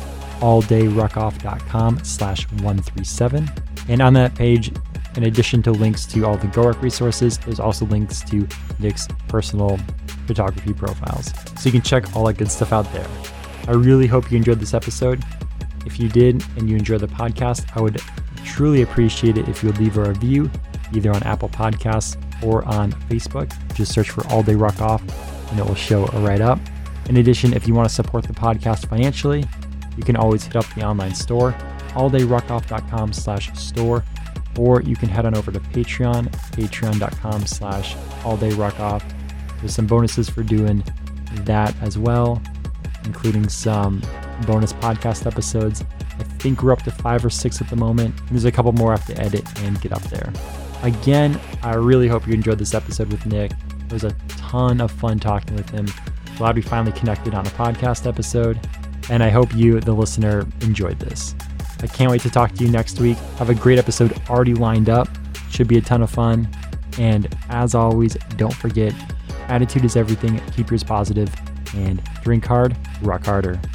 alldayruckoff.com/137. And on that page, in addition to links to all the GoRuck resources, there's also links to Nick's personal photography profiles. So you can check all that good stuff out there. I really hope you enjoyed this episode. If you did and you enjoy the podcast, I would truly appreciate it if you would leave a review either on Apple Podcasts or on Facebook. Just search for All Day Ruck Off and it will show right up. In addition, if you want to support the podcast financially, you can always hit up the online store, alldayruckoff.com/store, or you can head on over to Patreon, patreon.com/alldayruckoff. There's some bonuses for doing that as well, including some bonus podcast episodes. I think we're up to 5 or 6 at the moment. And there's a couple more I have to edit and get up there. Again, I really hope you enjoyed this episode with Nick. It was a ton of fun talking with him. Glad we finally connected on a podcast episode. And I hope you, the listener, enjoyed this. I can't wait to talk to you next week. I have a great episode already lined up. Should be a ton of fun. And as always, don't forget, attitude is everything. Keep yours positive and drink hard, rock harder.